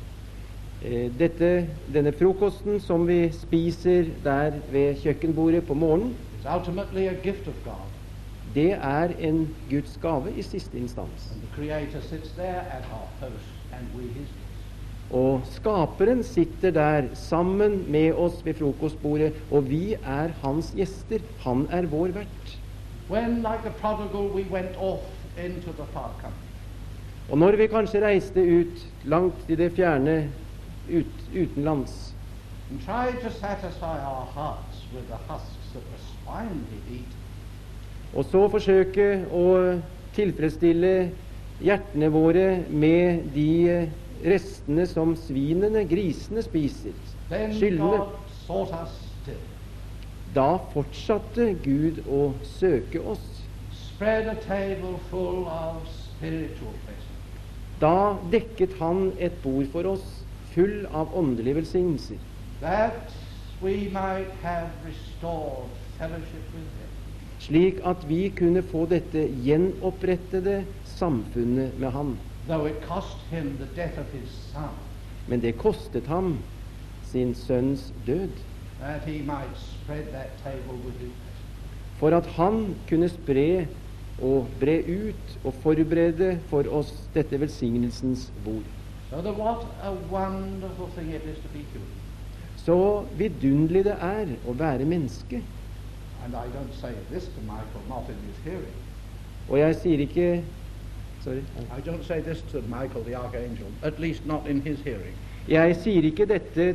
kitchen Denne frokosten som vi spiser der ved kjøkkenbordet på morgenen, is ultimately a gift of God. det er en Guds gave i siste instans. And the Creator sits there at our host, and we his guests. Og skaperen sitter der sammen med oss ved frokostbordet, og vi er hans gjester. Han er vår vert. When, like the prodigal, we went off into the far country, Og når vi kanskje reiste ut langt i det fjerne utenlands, and tried to satisfy our hearts with the husks that the swine did eat, og så forsøke å tilfredsstille hjertene våre med de restene som svinene, grisene, spiser, then skyllene, God sought us still, da fortsatte Gud å søke oss. spread a table full of spiritual blessings. Da dekket han et bord for oss full av åndelige velsignelser, That we might have restored fellowship with him. slik at vi kunne få dette gjenopprettede samfunnet med han. Though it cost him the death of his son, Men det kostet ham sin sønns død, that he might spread that table with his blessings. for at han kunne spre og bre ut og forberede for oss dette velsignelsens bord. So that what a wonderful thing it is to be human. Så vidunderlig det er å være menneske. And I don't say this to Michael, not in his hearing. Og jeg sier ikke sorry, I don't say this to Michael the archangel, at least not in his hearing. jeg sier ikke dette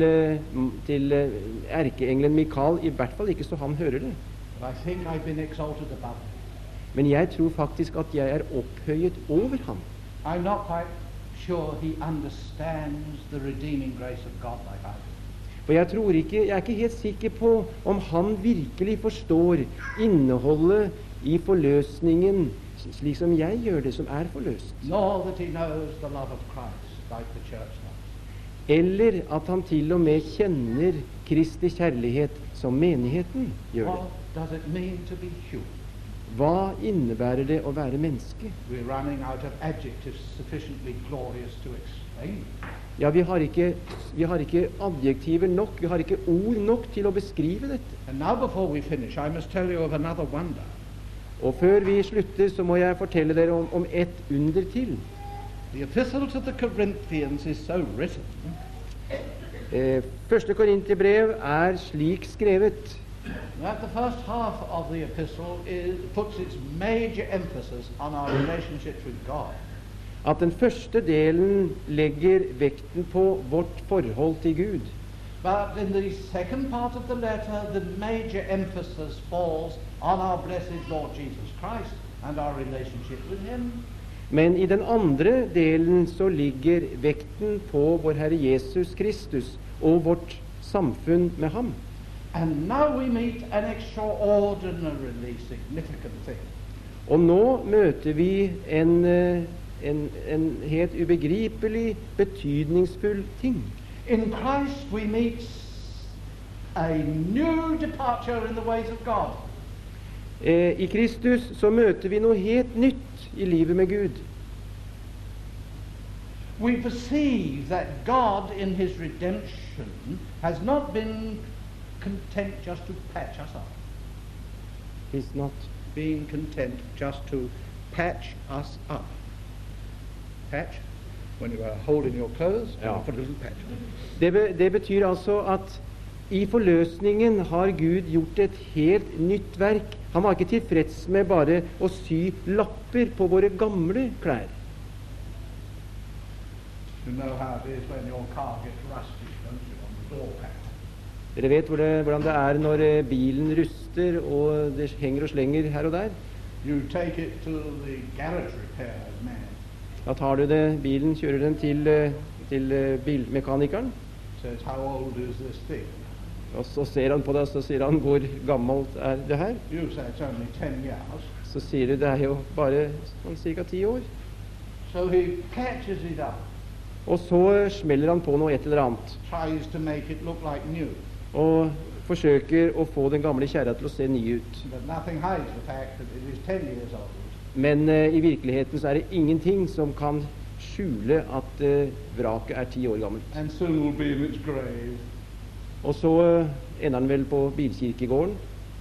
til erkeengelen Mikael, i hvert fall ikke så han hører det. But I think I've been exalted above him. Men jeg tror faktisk at jeg er opphøyet over ham. I'm not quite sure he understands the redeeming grace of God like I do. For jeg er ikke helt sikker på om han virkelig forstår innholdet i forløsningen slik som jeg gjør det, som er forløst. Nor that he knows the love of Christ like the church does. Eller at han til og med kjenner Kristi kjærlighet som menigheten gjør det. What does it mean to be human? Hva innebærer det å være menneske? We're running out of adjectives sufficiently glorious to explain. Ja, vi har ikke adjektiver nok, vi har ikke ord nok til å beskrive dette. And now before we finish, I must tell you of another wonder. Og før vi slutter, så må jeg fortelle dere om et under til. The epistle to the Corinthians is so written. Første Korinterbrev er slik skrevet That the first half of the epistle puts its major emphasis on our relationships with God. at den første delen legger vekten på vårt forhold til Gud. But in the second part of the letter, the major emphasis falls on our blessed Lord Jesus Christ and our relationship with Him. Men i den andre delen så ligger vekten på vår Herre Jesus Kristus og vårt samfunn med ham. And now we meet an extraordinarily significant thing. Og nå møter vi en helt ubegripelig, betydningsfull ting. In Christ we meet a new departure in the ways of God. I Kristus så møter vi noe helt nytt i livet med Gud. We perceive that God in His redemption has not been content just to patch us up. He's not. Being content just to patch us up. Patch? When you are holding your clothes, Ja. you put a little patch on. Det betyr altså at i forløsningen har Gud gjort et helt nytt verk. Han var ikke tilfreds med bare å sy lapper på våre gamle klær. You know how it is when your car gets rusty, don't you, on the door panel. Dere vet hvordan det er når bilen ruster og det henger og slenger her og der. You take it to the garage repair man. Da tar du bilen, kjører den til bilmekanikeren, Says, how old is this thing? og så ser han på det, og så sier han, hvor gammelt er det her? You say it's only 10 years. Så sier du, det er jo bare sånn cirka 10 år. So he patches it up, Og så smeller han på noe et eller annet, tries to make it look like new. og forsøker å få den gamle kjerra til å se ny ut. But nothing hides the fact that it is 10 years old. Men i virkeligheten så er det ingenting som kan skjule at vraket er 10 år gammelt. And soon will be in its grave. Og så ender han vel på bilkirkegården.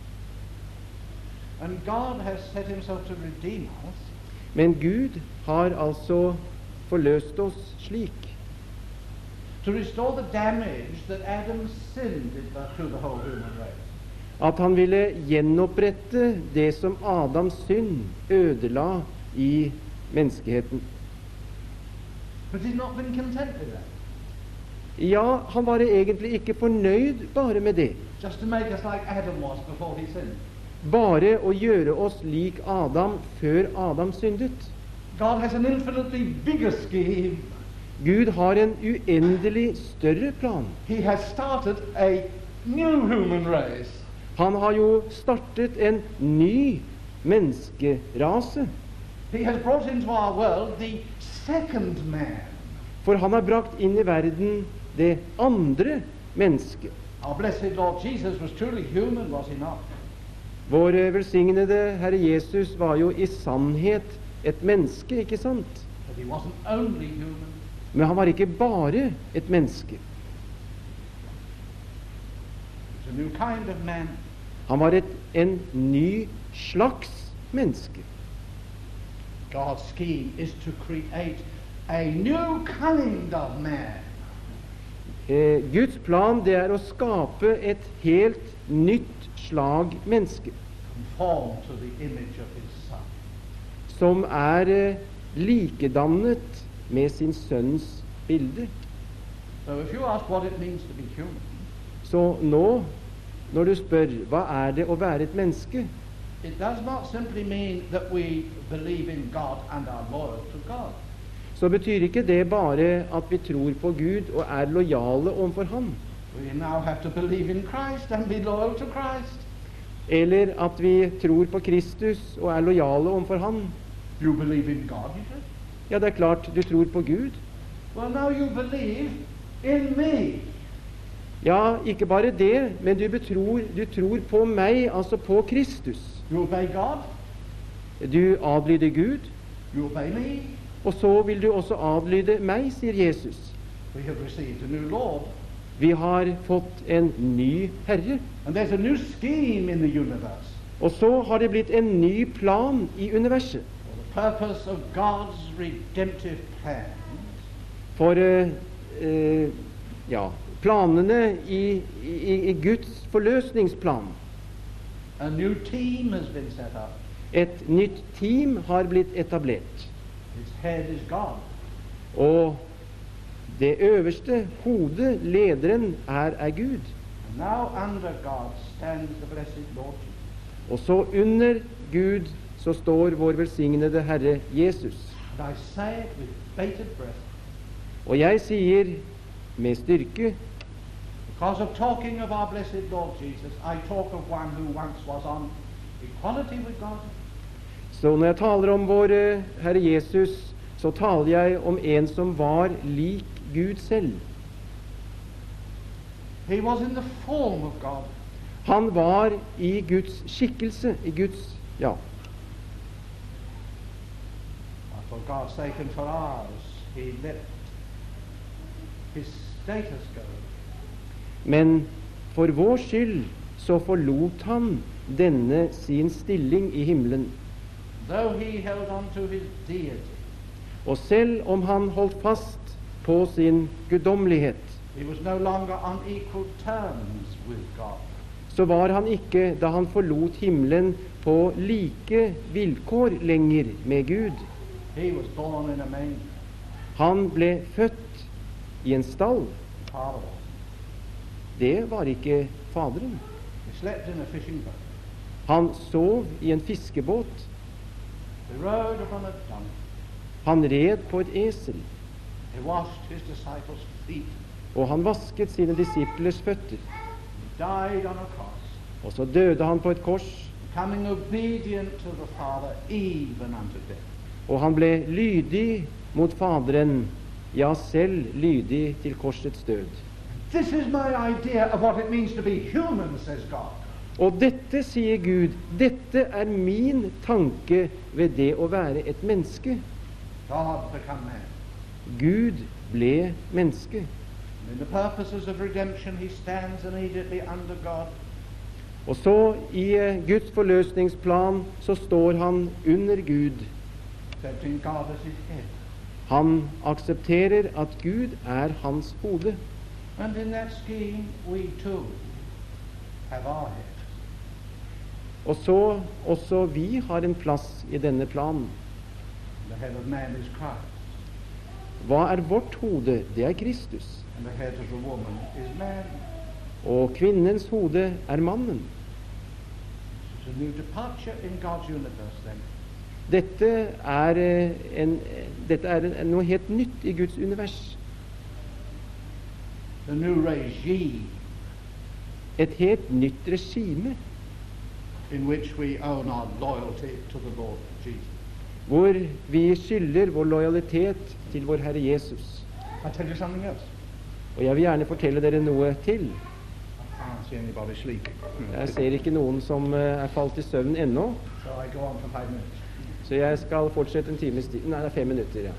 And God has set Himself to redeem us. Men Gud har altså forløst oss slik. To restore the damage that Adam's sin did to the whole human race. At han ville gjenopprette det som Adams synd ødela i menneskeheten. But He's not been content with that. Ja, han var egentlig ikke fornøyd bare med det. Just to make us like Adam was before he sinned. Bare å gjøre oss lik Adam før Adam syndet. God has an infinitely bigger scheme. Gud har en uendelig større plan. He has started a new human race. Han har jo startet en ny menneskerase. He has brought into our world the second man. For han har brakt inn i verden det andre mennesket. Our blessed Lord Jesus was truly human, was He not? Vår velsignede Herre Jesus var jo i sannhet et menneske, ikke sant? But He wasn't only human. Men han var ikke bare et menneske. He was a new kind of man. Han var en ny slags menneske. God's scheme is to create a new kind of man. Guds plan det er å skape et helt nytt slag menneske, Conform to the image of His Son. som er likedannet med sin sønns bilde. So if you ask what it means to be human, Så nå, når du spør hva er det å være et menneske, it does not simply mean that we believe in God and are loyal to God. så betyr ikke det bare at vi tror på Gud og er lojale overfor ham. We now have to believe in Christ and be loyal to Christ. Eller at vi tror på Kristus og er lojale overfor Han. You believe in God, you said? Ja, det er klart du tror på Gud. Well, now you believe in me. Ja, ikke bare det, men du tror på meg, altså på Kristus. You obey God, Du adlyder Gud, you obey me. og så vil du også adlyde meg, sier Jesus. We have received a new Lord. Vi har fått en ny Herre. And there's a new scheme in the universe. Og så har det blitt en ny plan i universet. For the purpose of God's redemptive plan, For ja, planene i Guds forløsningsplan. a new team has been set up. Et nytt team har blitt etablert. Its head is God. Og det øverste hodet, lederen, er Gud. And now under God stands the blessed Lord Jesus. Og så under Gud så står vår velsignede Herre Jesus. And I say it with bated breath, Og jeg sier med styrke, because of talking of our blessed Lord Jesus, I talk of one who once was on equality with God, så når jeg taler om vår Herre Jesus, så taler jeg om en som var lik Gud selv. he was in the form of God, Han var i Guds skikkelse, i Guds, ja. but for God's sake and for ours, he let his status go. Men for vår skyld så forlot han denne sin stilling i himmelen. Though he held on to his deity, Og selv om han holdt fast på sin guddommelighet, he was no longer on equal terms with God. så var han ikke, da han forlot himmelen, på like vilkår lenger med Gud. He was born in a manger, Han ble født i en stall. Father was. Det var ikke Faderen. He slept in a fishing boat. Han sov i en fiskebåt. He rode upon a donkey. Han red på et esel. He washed his disciples' feet. Og han vasket sine disiplers føtter. He died on a cross, Og så døde han på et kors. becoming obedient to the Father even unto death. Og han ble lydig mot Faderen, ja, selv lydig til korsets død. This is my idea of what it means to be human, says God. Og dette, sier Gud, dette er min tanke ved det å være et menneske. God become man. Gud ble menneske. And in the purposes of redemption, he stands immediately under God. Og så i Guds forløsningsplan så står han under Gud. Accepting God as his head. Han aksepterer at Gud er hans hode. And in that scheme, we too have our head. Og så også vi har en plass i denne planen. The head of man is Christ, Hva er vårt hode? Det er Kristus. and the head of the woman is man. Og kvinnens hode er mannen. It's a new departure in God's universe then. Dette er noe helt nytt i Guds univers. The new regime Et helt nytt regime, in which we own our loyalty to the Lord Jesus. hvor vi skylder vår lojalitet til vår Herre Jesus. I tell you something else. Og jeg vil gjerne fortelle dere noe til. I can't see anybody sleeping. Jeg ser ikke noen som er falt i søvn ennå, So I go on for 5 minutes. så jeg skal fortsette en times tid. Nei, det er 5 minutter, ja.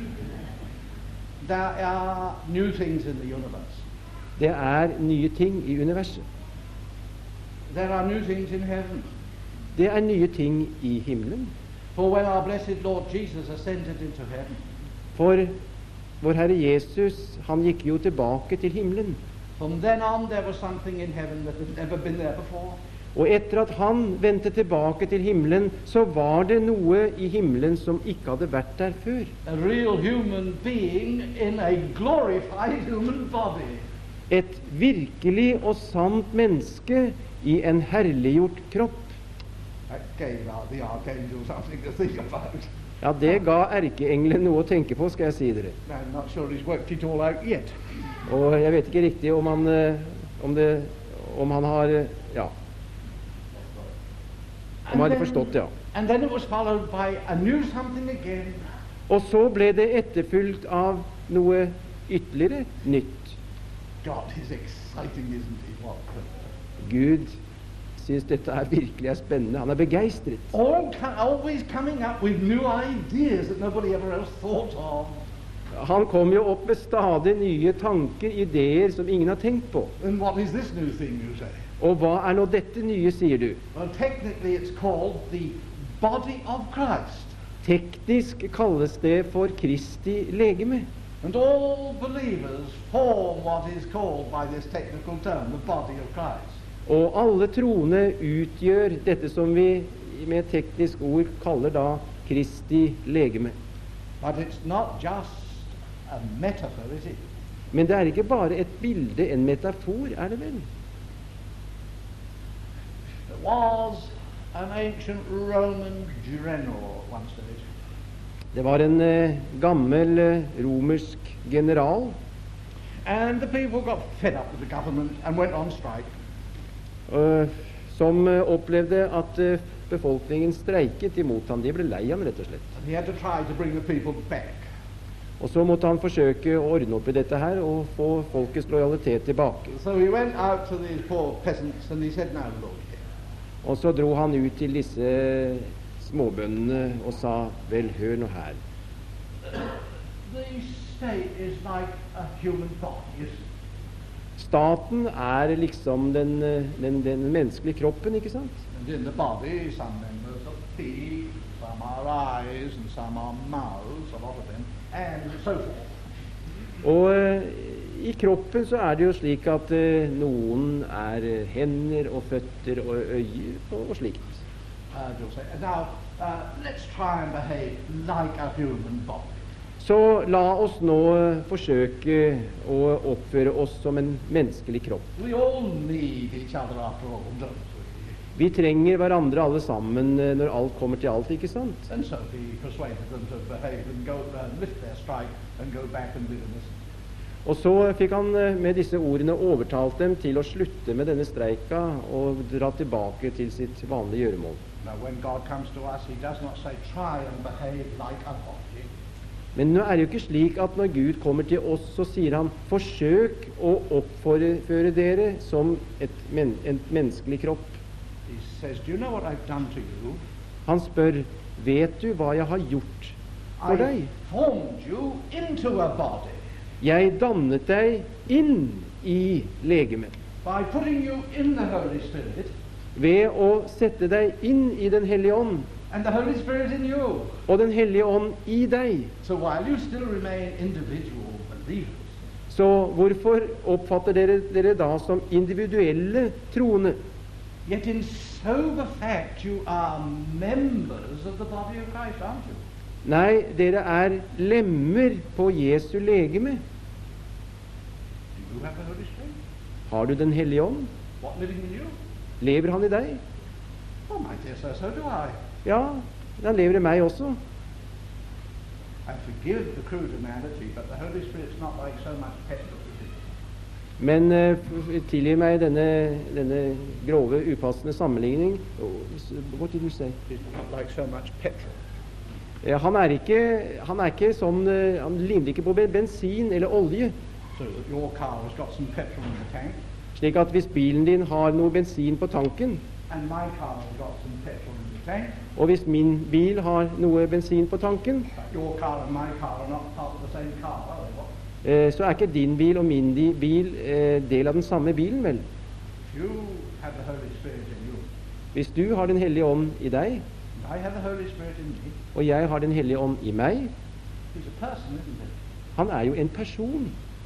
There are new things in the universe. Det er nye ting i universet. There are new things in heaven. Det er nye ting i himmelen. For when our blessed Lord Jesus ascended into heaven, For vår Herre Jesus, han gikk jo tilbake til himmelen. from then on there was something in heaven that had never been there before. Og etter at han vendte tilbake til himmelen, så var det noe i himmelen som ikke hadde vært der før. A real human being in a glorified human body. Et virkelig og sant menneske i en herliggjort kropp. That gave the archangel something to think about. Ja, det ga erkeengelen noe å tenke på, skal jeg si dere. I'm not sure he's worked it all out yet. Og jeg vet ikke riktig om han har ja, om han har forstått, ja. And then it was followed by a new something again. Og så ble det etterfulgt av noe ytterligere nytt. God is exciting, isn't he? What? Gud synes dette virkelig er spennende. Han er begeistret. Always coming up with new ideas that nobody ever else thought of. Han kommer jo opp med stadig nye tanker, ideer som ingen har tenkt på. And what is this new thing, you say? Og hva er nå dette nye, sier du? Well, technically it's called the body of Christ. Teknisk kalles det for Kristi legeme. And all believers form what is called by this technical term, the body of Christ. Og alle troende utgjør dette som vi med et teknisk ord kaller da Kristi legeme. But it's not just a metaphor, is it? Men det er ikke bare et bilde, en metafor, er det vel? There was an ancient Roman general at one stage. Det var en gammel romersk general. And the people got fed up with the government and went on strike. Som opplevde at befolkningen streiket imot ham. De ble lei ham, rett og slett. And he had to try to bring the people back. Og så måtte han forsøke å ordne opp i dette her og få folkets lojalitet tilbake. So he went out to these poor peasants and he said, "Now look here. Og så dro han ut til disse småbøndene og sa, vel, hør nå her. The state is like a human body, isn't it? Staten er liksom den menneskelige kroppen, ikke sant? And in the body, some members are feet, some are eyes, and some are mouths, a lot of them, and so forth. Og i kroppen så er det jo slik at noen er hender og føtter og øyer og slikt. Now, let's try and behave like a human body. Så la oss nå forsøke å oppføre oss som en menneskelig kropp. We all need each other after all, don't we? Vi trenger hverandre alle sammen når alt kommer til alt, ikke sant? And so he persuaded them to behave and go lift their strike and go back and live in this. Og så fikk han med disse ordene overtalt dem til å slutte med denne streika og dra tilbake til sitt vanlige gjøremål. Now, when God comes to us, he does not say, try and behave like a body. Men nå er det jo ikke slik at når Gud kommer til oss, så sier han, forsøk å oppføre dere som en menneskelig kropp. He says, do you know what I've done to you? Han spør, vet du hva jeg har gjort for deg? I formed you into a body. Jeg dannet deg inn i legemet. By putting you in the Holy Spirit. Ved å sette deg inn i Den hellige ånd. And the Holy Spirit in you. Og Den hellige ånd i deg. So while you still remain individual believers. Så hvorfor oppfatter dere da som individuelle troende? Yet in sober fact you are members of the body of Christ, aren't you? Nei, dere er lemmer på Jesu legeme. Do you have the Holy Spirit? Har du Den hellige ånd? What living in you? Lever han i deg? Oh, my dear sir, so do I. Ja, han lever i meg også. I forgive the crude analogy, but the Holy Spirit's not like so much petrol, is it? Men tilgi meg denne grove, upassende sammenligning. What did you say? It's not like so much petrol. Ja, han er ikke sånn, han ligner ikke på bensin eller olje. So that your car has got some petrol in the tank. Slik at hvis bilen din har noe bensin på tanken, And my car has got some petrol in the tank. og hvis min bil har noe bensin på tanken, But your car and my car are not part of the same car, are they? What? så er ikke din bil og min bil del av den samme bilen, vel? If you have the Holy Spirit in you, Hvis du har Den hellige ånd i deg, and I have the Holy Spirit in me, og jeg har Den hellige ånd i meg, he's a person, isn't he? han er jo en person.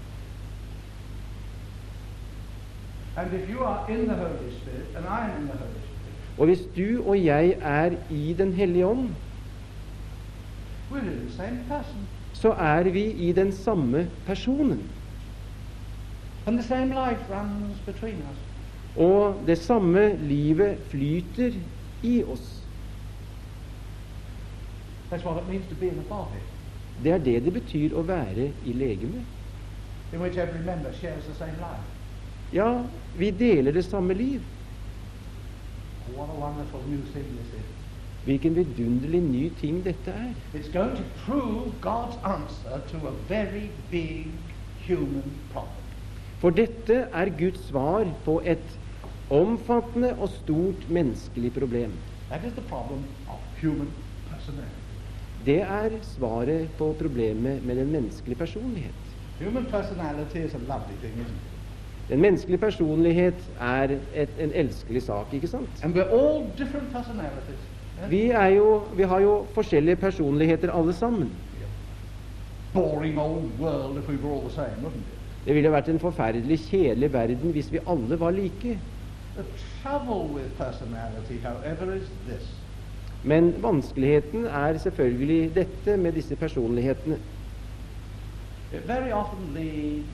And if you are in the Holy Spirit, and I am in the Holy Spirit, Og hvis du og jeg er i Den hellige ånd, we're in the same person. så er vi i den samme personen. And the same life runs between us. Og det samme livet flyter i oss. That's what it means to be in a body. Det er det betyr å være i legeme. in which every member shares the same life. Ja, vi deler det samme liv. What a wonderful new thing this is. Hvilken vidunderlig ny ting dette er. It's going to prove God's answer to a very big human problem. For dette er Guds svar på et omfattende og stort menneskelig problem. That is the problem of human personality. Det er svaret på problemet med den menneskelige personlighet. Human personality is a lovely thing, isn't it? Den menneskelige personlighet er en elskelig sak, ikke sant? And we're all different personalities. Vi har jo forskjellige personligheter alle sammen. Boring old world if we were all the same, wouldn't it? Det ville vært en forferdelig kjedelig verden hvis vi alle var like. The trouble with personality, however, is this. Men vanskeligheten er selvfølgelig dette med disse personlighetene. It very often leads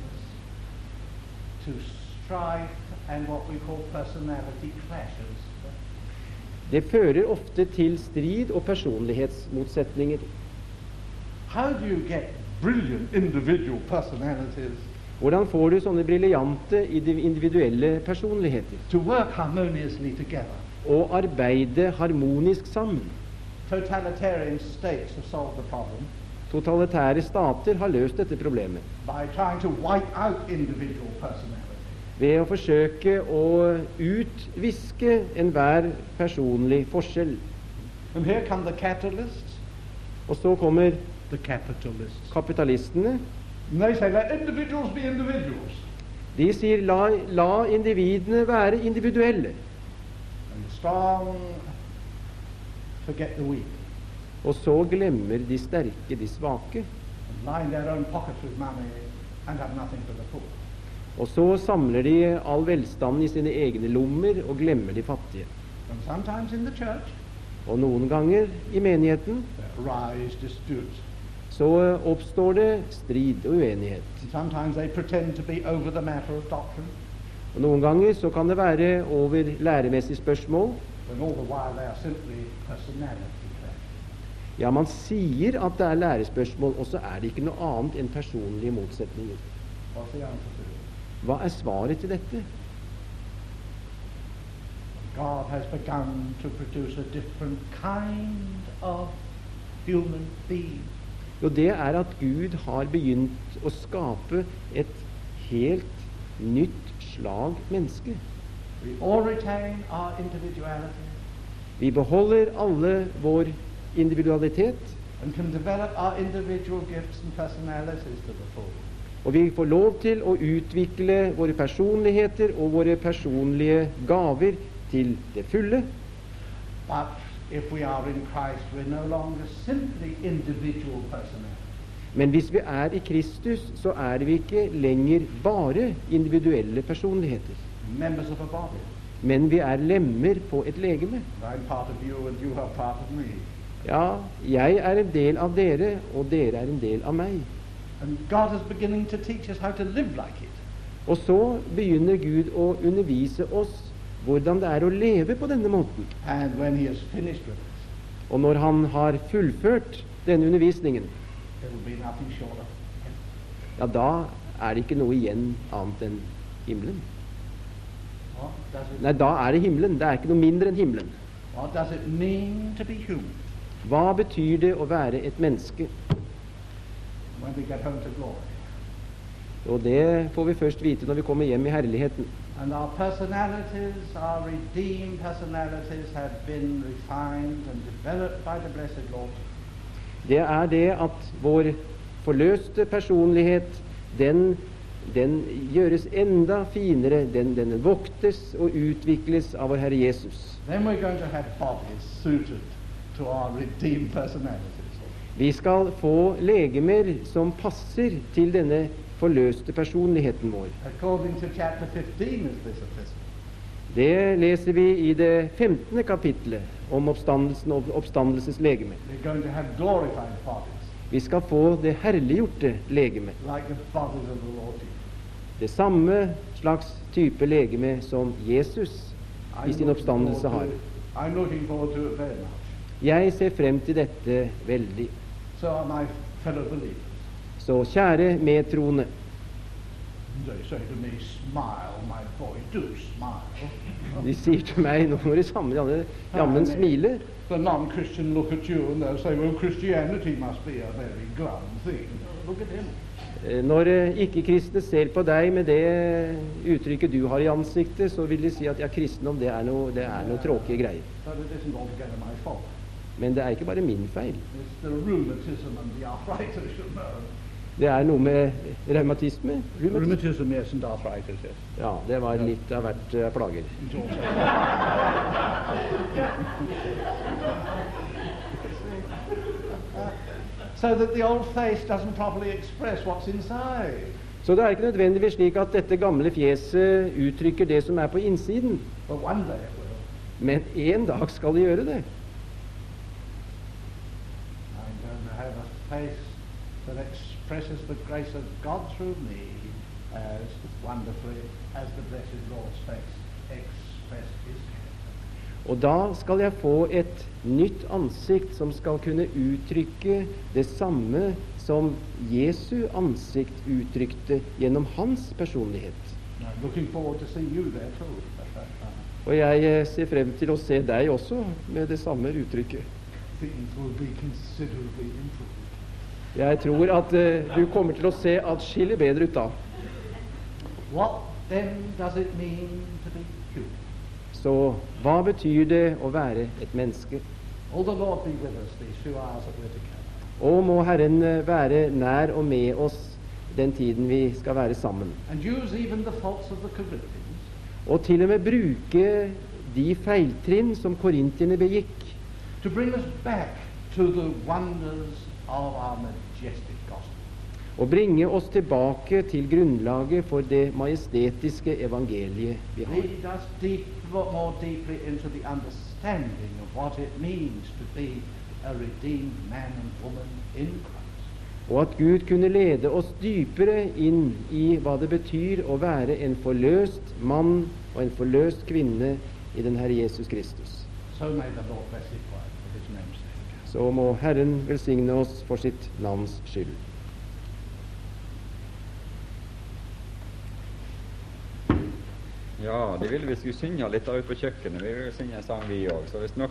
to strife and what we call personality clashes. Det fører ofte til strid og personlighetsmotsetninger. How do you get brilliant individual personalities Hvordan får du sånne briljante individuelle personligheter to work harmoniously together? og arbeide harmonisk sammen? Totalitarian states have solved the problem Totalitære stater har løst dette problemet by trying to wipe out individual personality. ved å forsøke å utviske enhver personlig forskjell. And here come the capitalists. Og så kommer The capitalists. kapitalistene. And they say, let individuals be individuals. De sier la individene være individuelle, And the strong forget the weak. og så glemmer de sterke de svake. And line their own pockets with money and have nothing for the poor. Og så samler de all velstanden i sine egne lommer og glemmer de fattige. And sometimes in the church, Og noen ganger i menigheten there rise disputes. så oppstår det strid og uenighet. And sometimes they pretend to be over the matter of doctrine, Og noen ganger så kan det være over læremessige spørsmål. when all the while they are simply personality clash. Ja, man sier at det er lærespørsmål, og så er det ikke noe annet enn personlige motsetninger. What's the answer to it? Hva er svaret til dette? God has begun to produce a different kind of human being. Jo, det er at Gud har begynt å skape et helt nytt slag menneske. We all retain our individuality Vi beholder alle vår individualitet, and can develop our individual gifts and personalities to the full. og vi får lov til å utvikle våre personligheter og våre personlige gaver til det fulle. But if we are in Christ, we're no longer simply individual personalities. Men hvis vi er i Kristus, så er vi ikke lenger bare individuelle personligheter. Members of a body. Men vi er lemmer på et legeme. I'm part of you and you are part of me. Ja, jeg er en del av dere, og dere er en del av meg. And God is beginning to teach us how to live like it. Og så begynner Gud å undervise oss hvordan det er å leve på denne måten. And when he has finished with us, Og når han har fullført denne undervisningen, there will be nothing short of heaven. ja, da er det ikke noe igjen annet enn himmelen. What does it, Nei, da er det himmelen. Det er ikke noe mindre enn himmelen. what does it mean to be human Hva betyr det å være et menneske? when we get home to glory? Og det får vi først vite når vi kommer hjem i herligheten. And our personalities, our redeemed personalities, have been refined and developed by the blessed Lord. Det er det at vår forløste personlighet, den gjøres enda finere, den voktes og utvikles av vår Herre Jesus. Then we're going to have bodies suited to our redeemed personalities. Vi skal få legemer som passer til denne forløste personligheten vår. According to chapter 15 of this epistle, Det leser vi i det 15. kapitlet om oppstandelsen og oppstandelseslegeme. we're going to have glorified bodies, Vi skal få det herliggjorte legeme. like the bodies of the Lord Jesus. Det samme slags type legeme som Jesus i I'm sin looking oppstandelse forward har. to it. I'm looking forward to it very much. Jeg ser frem til dette veldig. So are my fellow believers. Så kjære medtroende, They say to me, smile, my boy, do smile. De sier til meg, nå må du jammen smile. The non-Christian look at you and they'll say, well, Christianity must be a very glum thing. Look at him. Når ikke-kristne ser på deg med det uttrykket du har i ansiktet, så vil de si at ja, kristendom det er noe tråkige greier. But it isn't altogether my fault. Men det er ikke bare min feil. It's the rheumatism and the arthritis, you know. Det er noe med revmatisme. Rheumatism, yes, and arthritis, yes. Ja, det var litt av hvert plager. So that the old face doesn't properly express what's inside. Så det er ikke nødvendigvis slik at dette gamle fjeset uttrykker det som er på innsiden. But one day it will. Men en dag skal det gjøre det. I'm going to have a face that expresses the grace of God through me as wonderfully as the blessed Lord's face expressed his character. Og da skal jeg få et nytt ansikt som skal kunne uttrykke det samme som Jesu ansikt uttrykte gjennom hans personlighet. I'm looking forward to seeing you there too. Og jeg ser frem til å se deg også med det samme uttrykket. Things will be considerably improved. Jeg tror at du kommer til å se atskillig bedre ut da. What then does it mean to be human? Så hva betyr det å være et menneske? Oh, the Lord be with us these few hours that we're together. Og må Herren være nær og med oss den tiden vi skal være sammen. And use even the faults of the Corinthians. Og til og med bruke de feiltrinn som korintierne begikk, to bring us back to the wonders of our majestic gospel. og bringe oss tilbake til grunnlaget for det majestetiske evangeliet vi har. Lead us more deeply into the understanding of what it means to be a redeemed man and woman in Christ. Og at Gud kunne lede oss dypere inn i hva det betyr å være en forløst mann og en forløst kvinne i den Herre Jesus Kristus. So may the Lord bless his word for his name's sake. Så må Herren velsigne oss for sitt navns skyld. Ja, de ville vi skulle synge litt der ute på kjøkkenet. Vi vil synge en sang vi også. Så hvis noen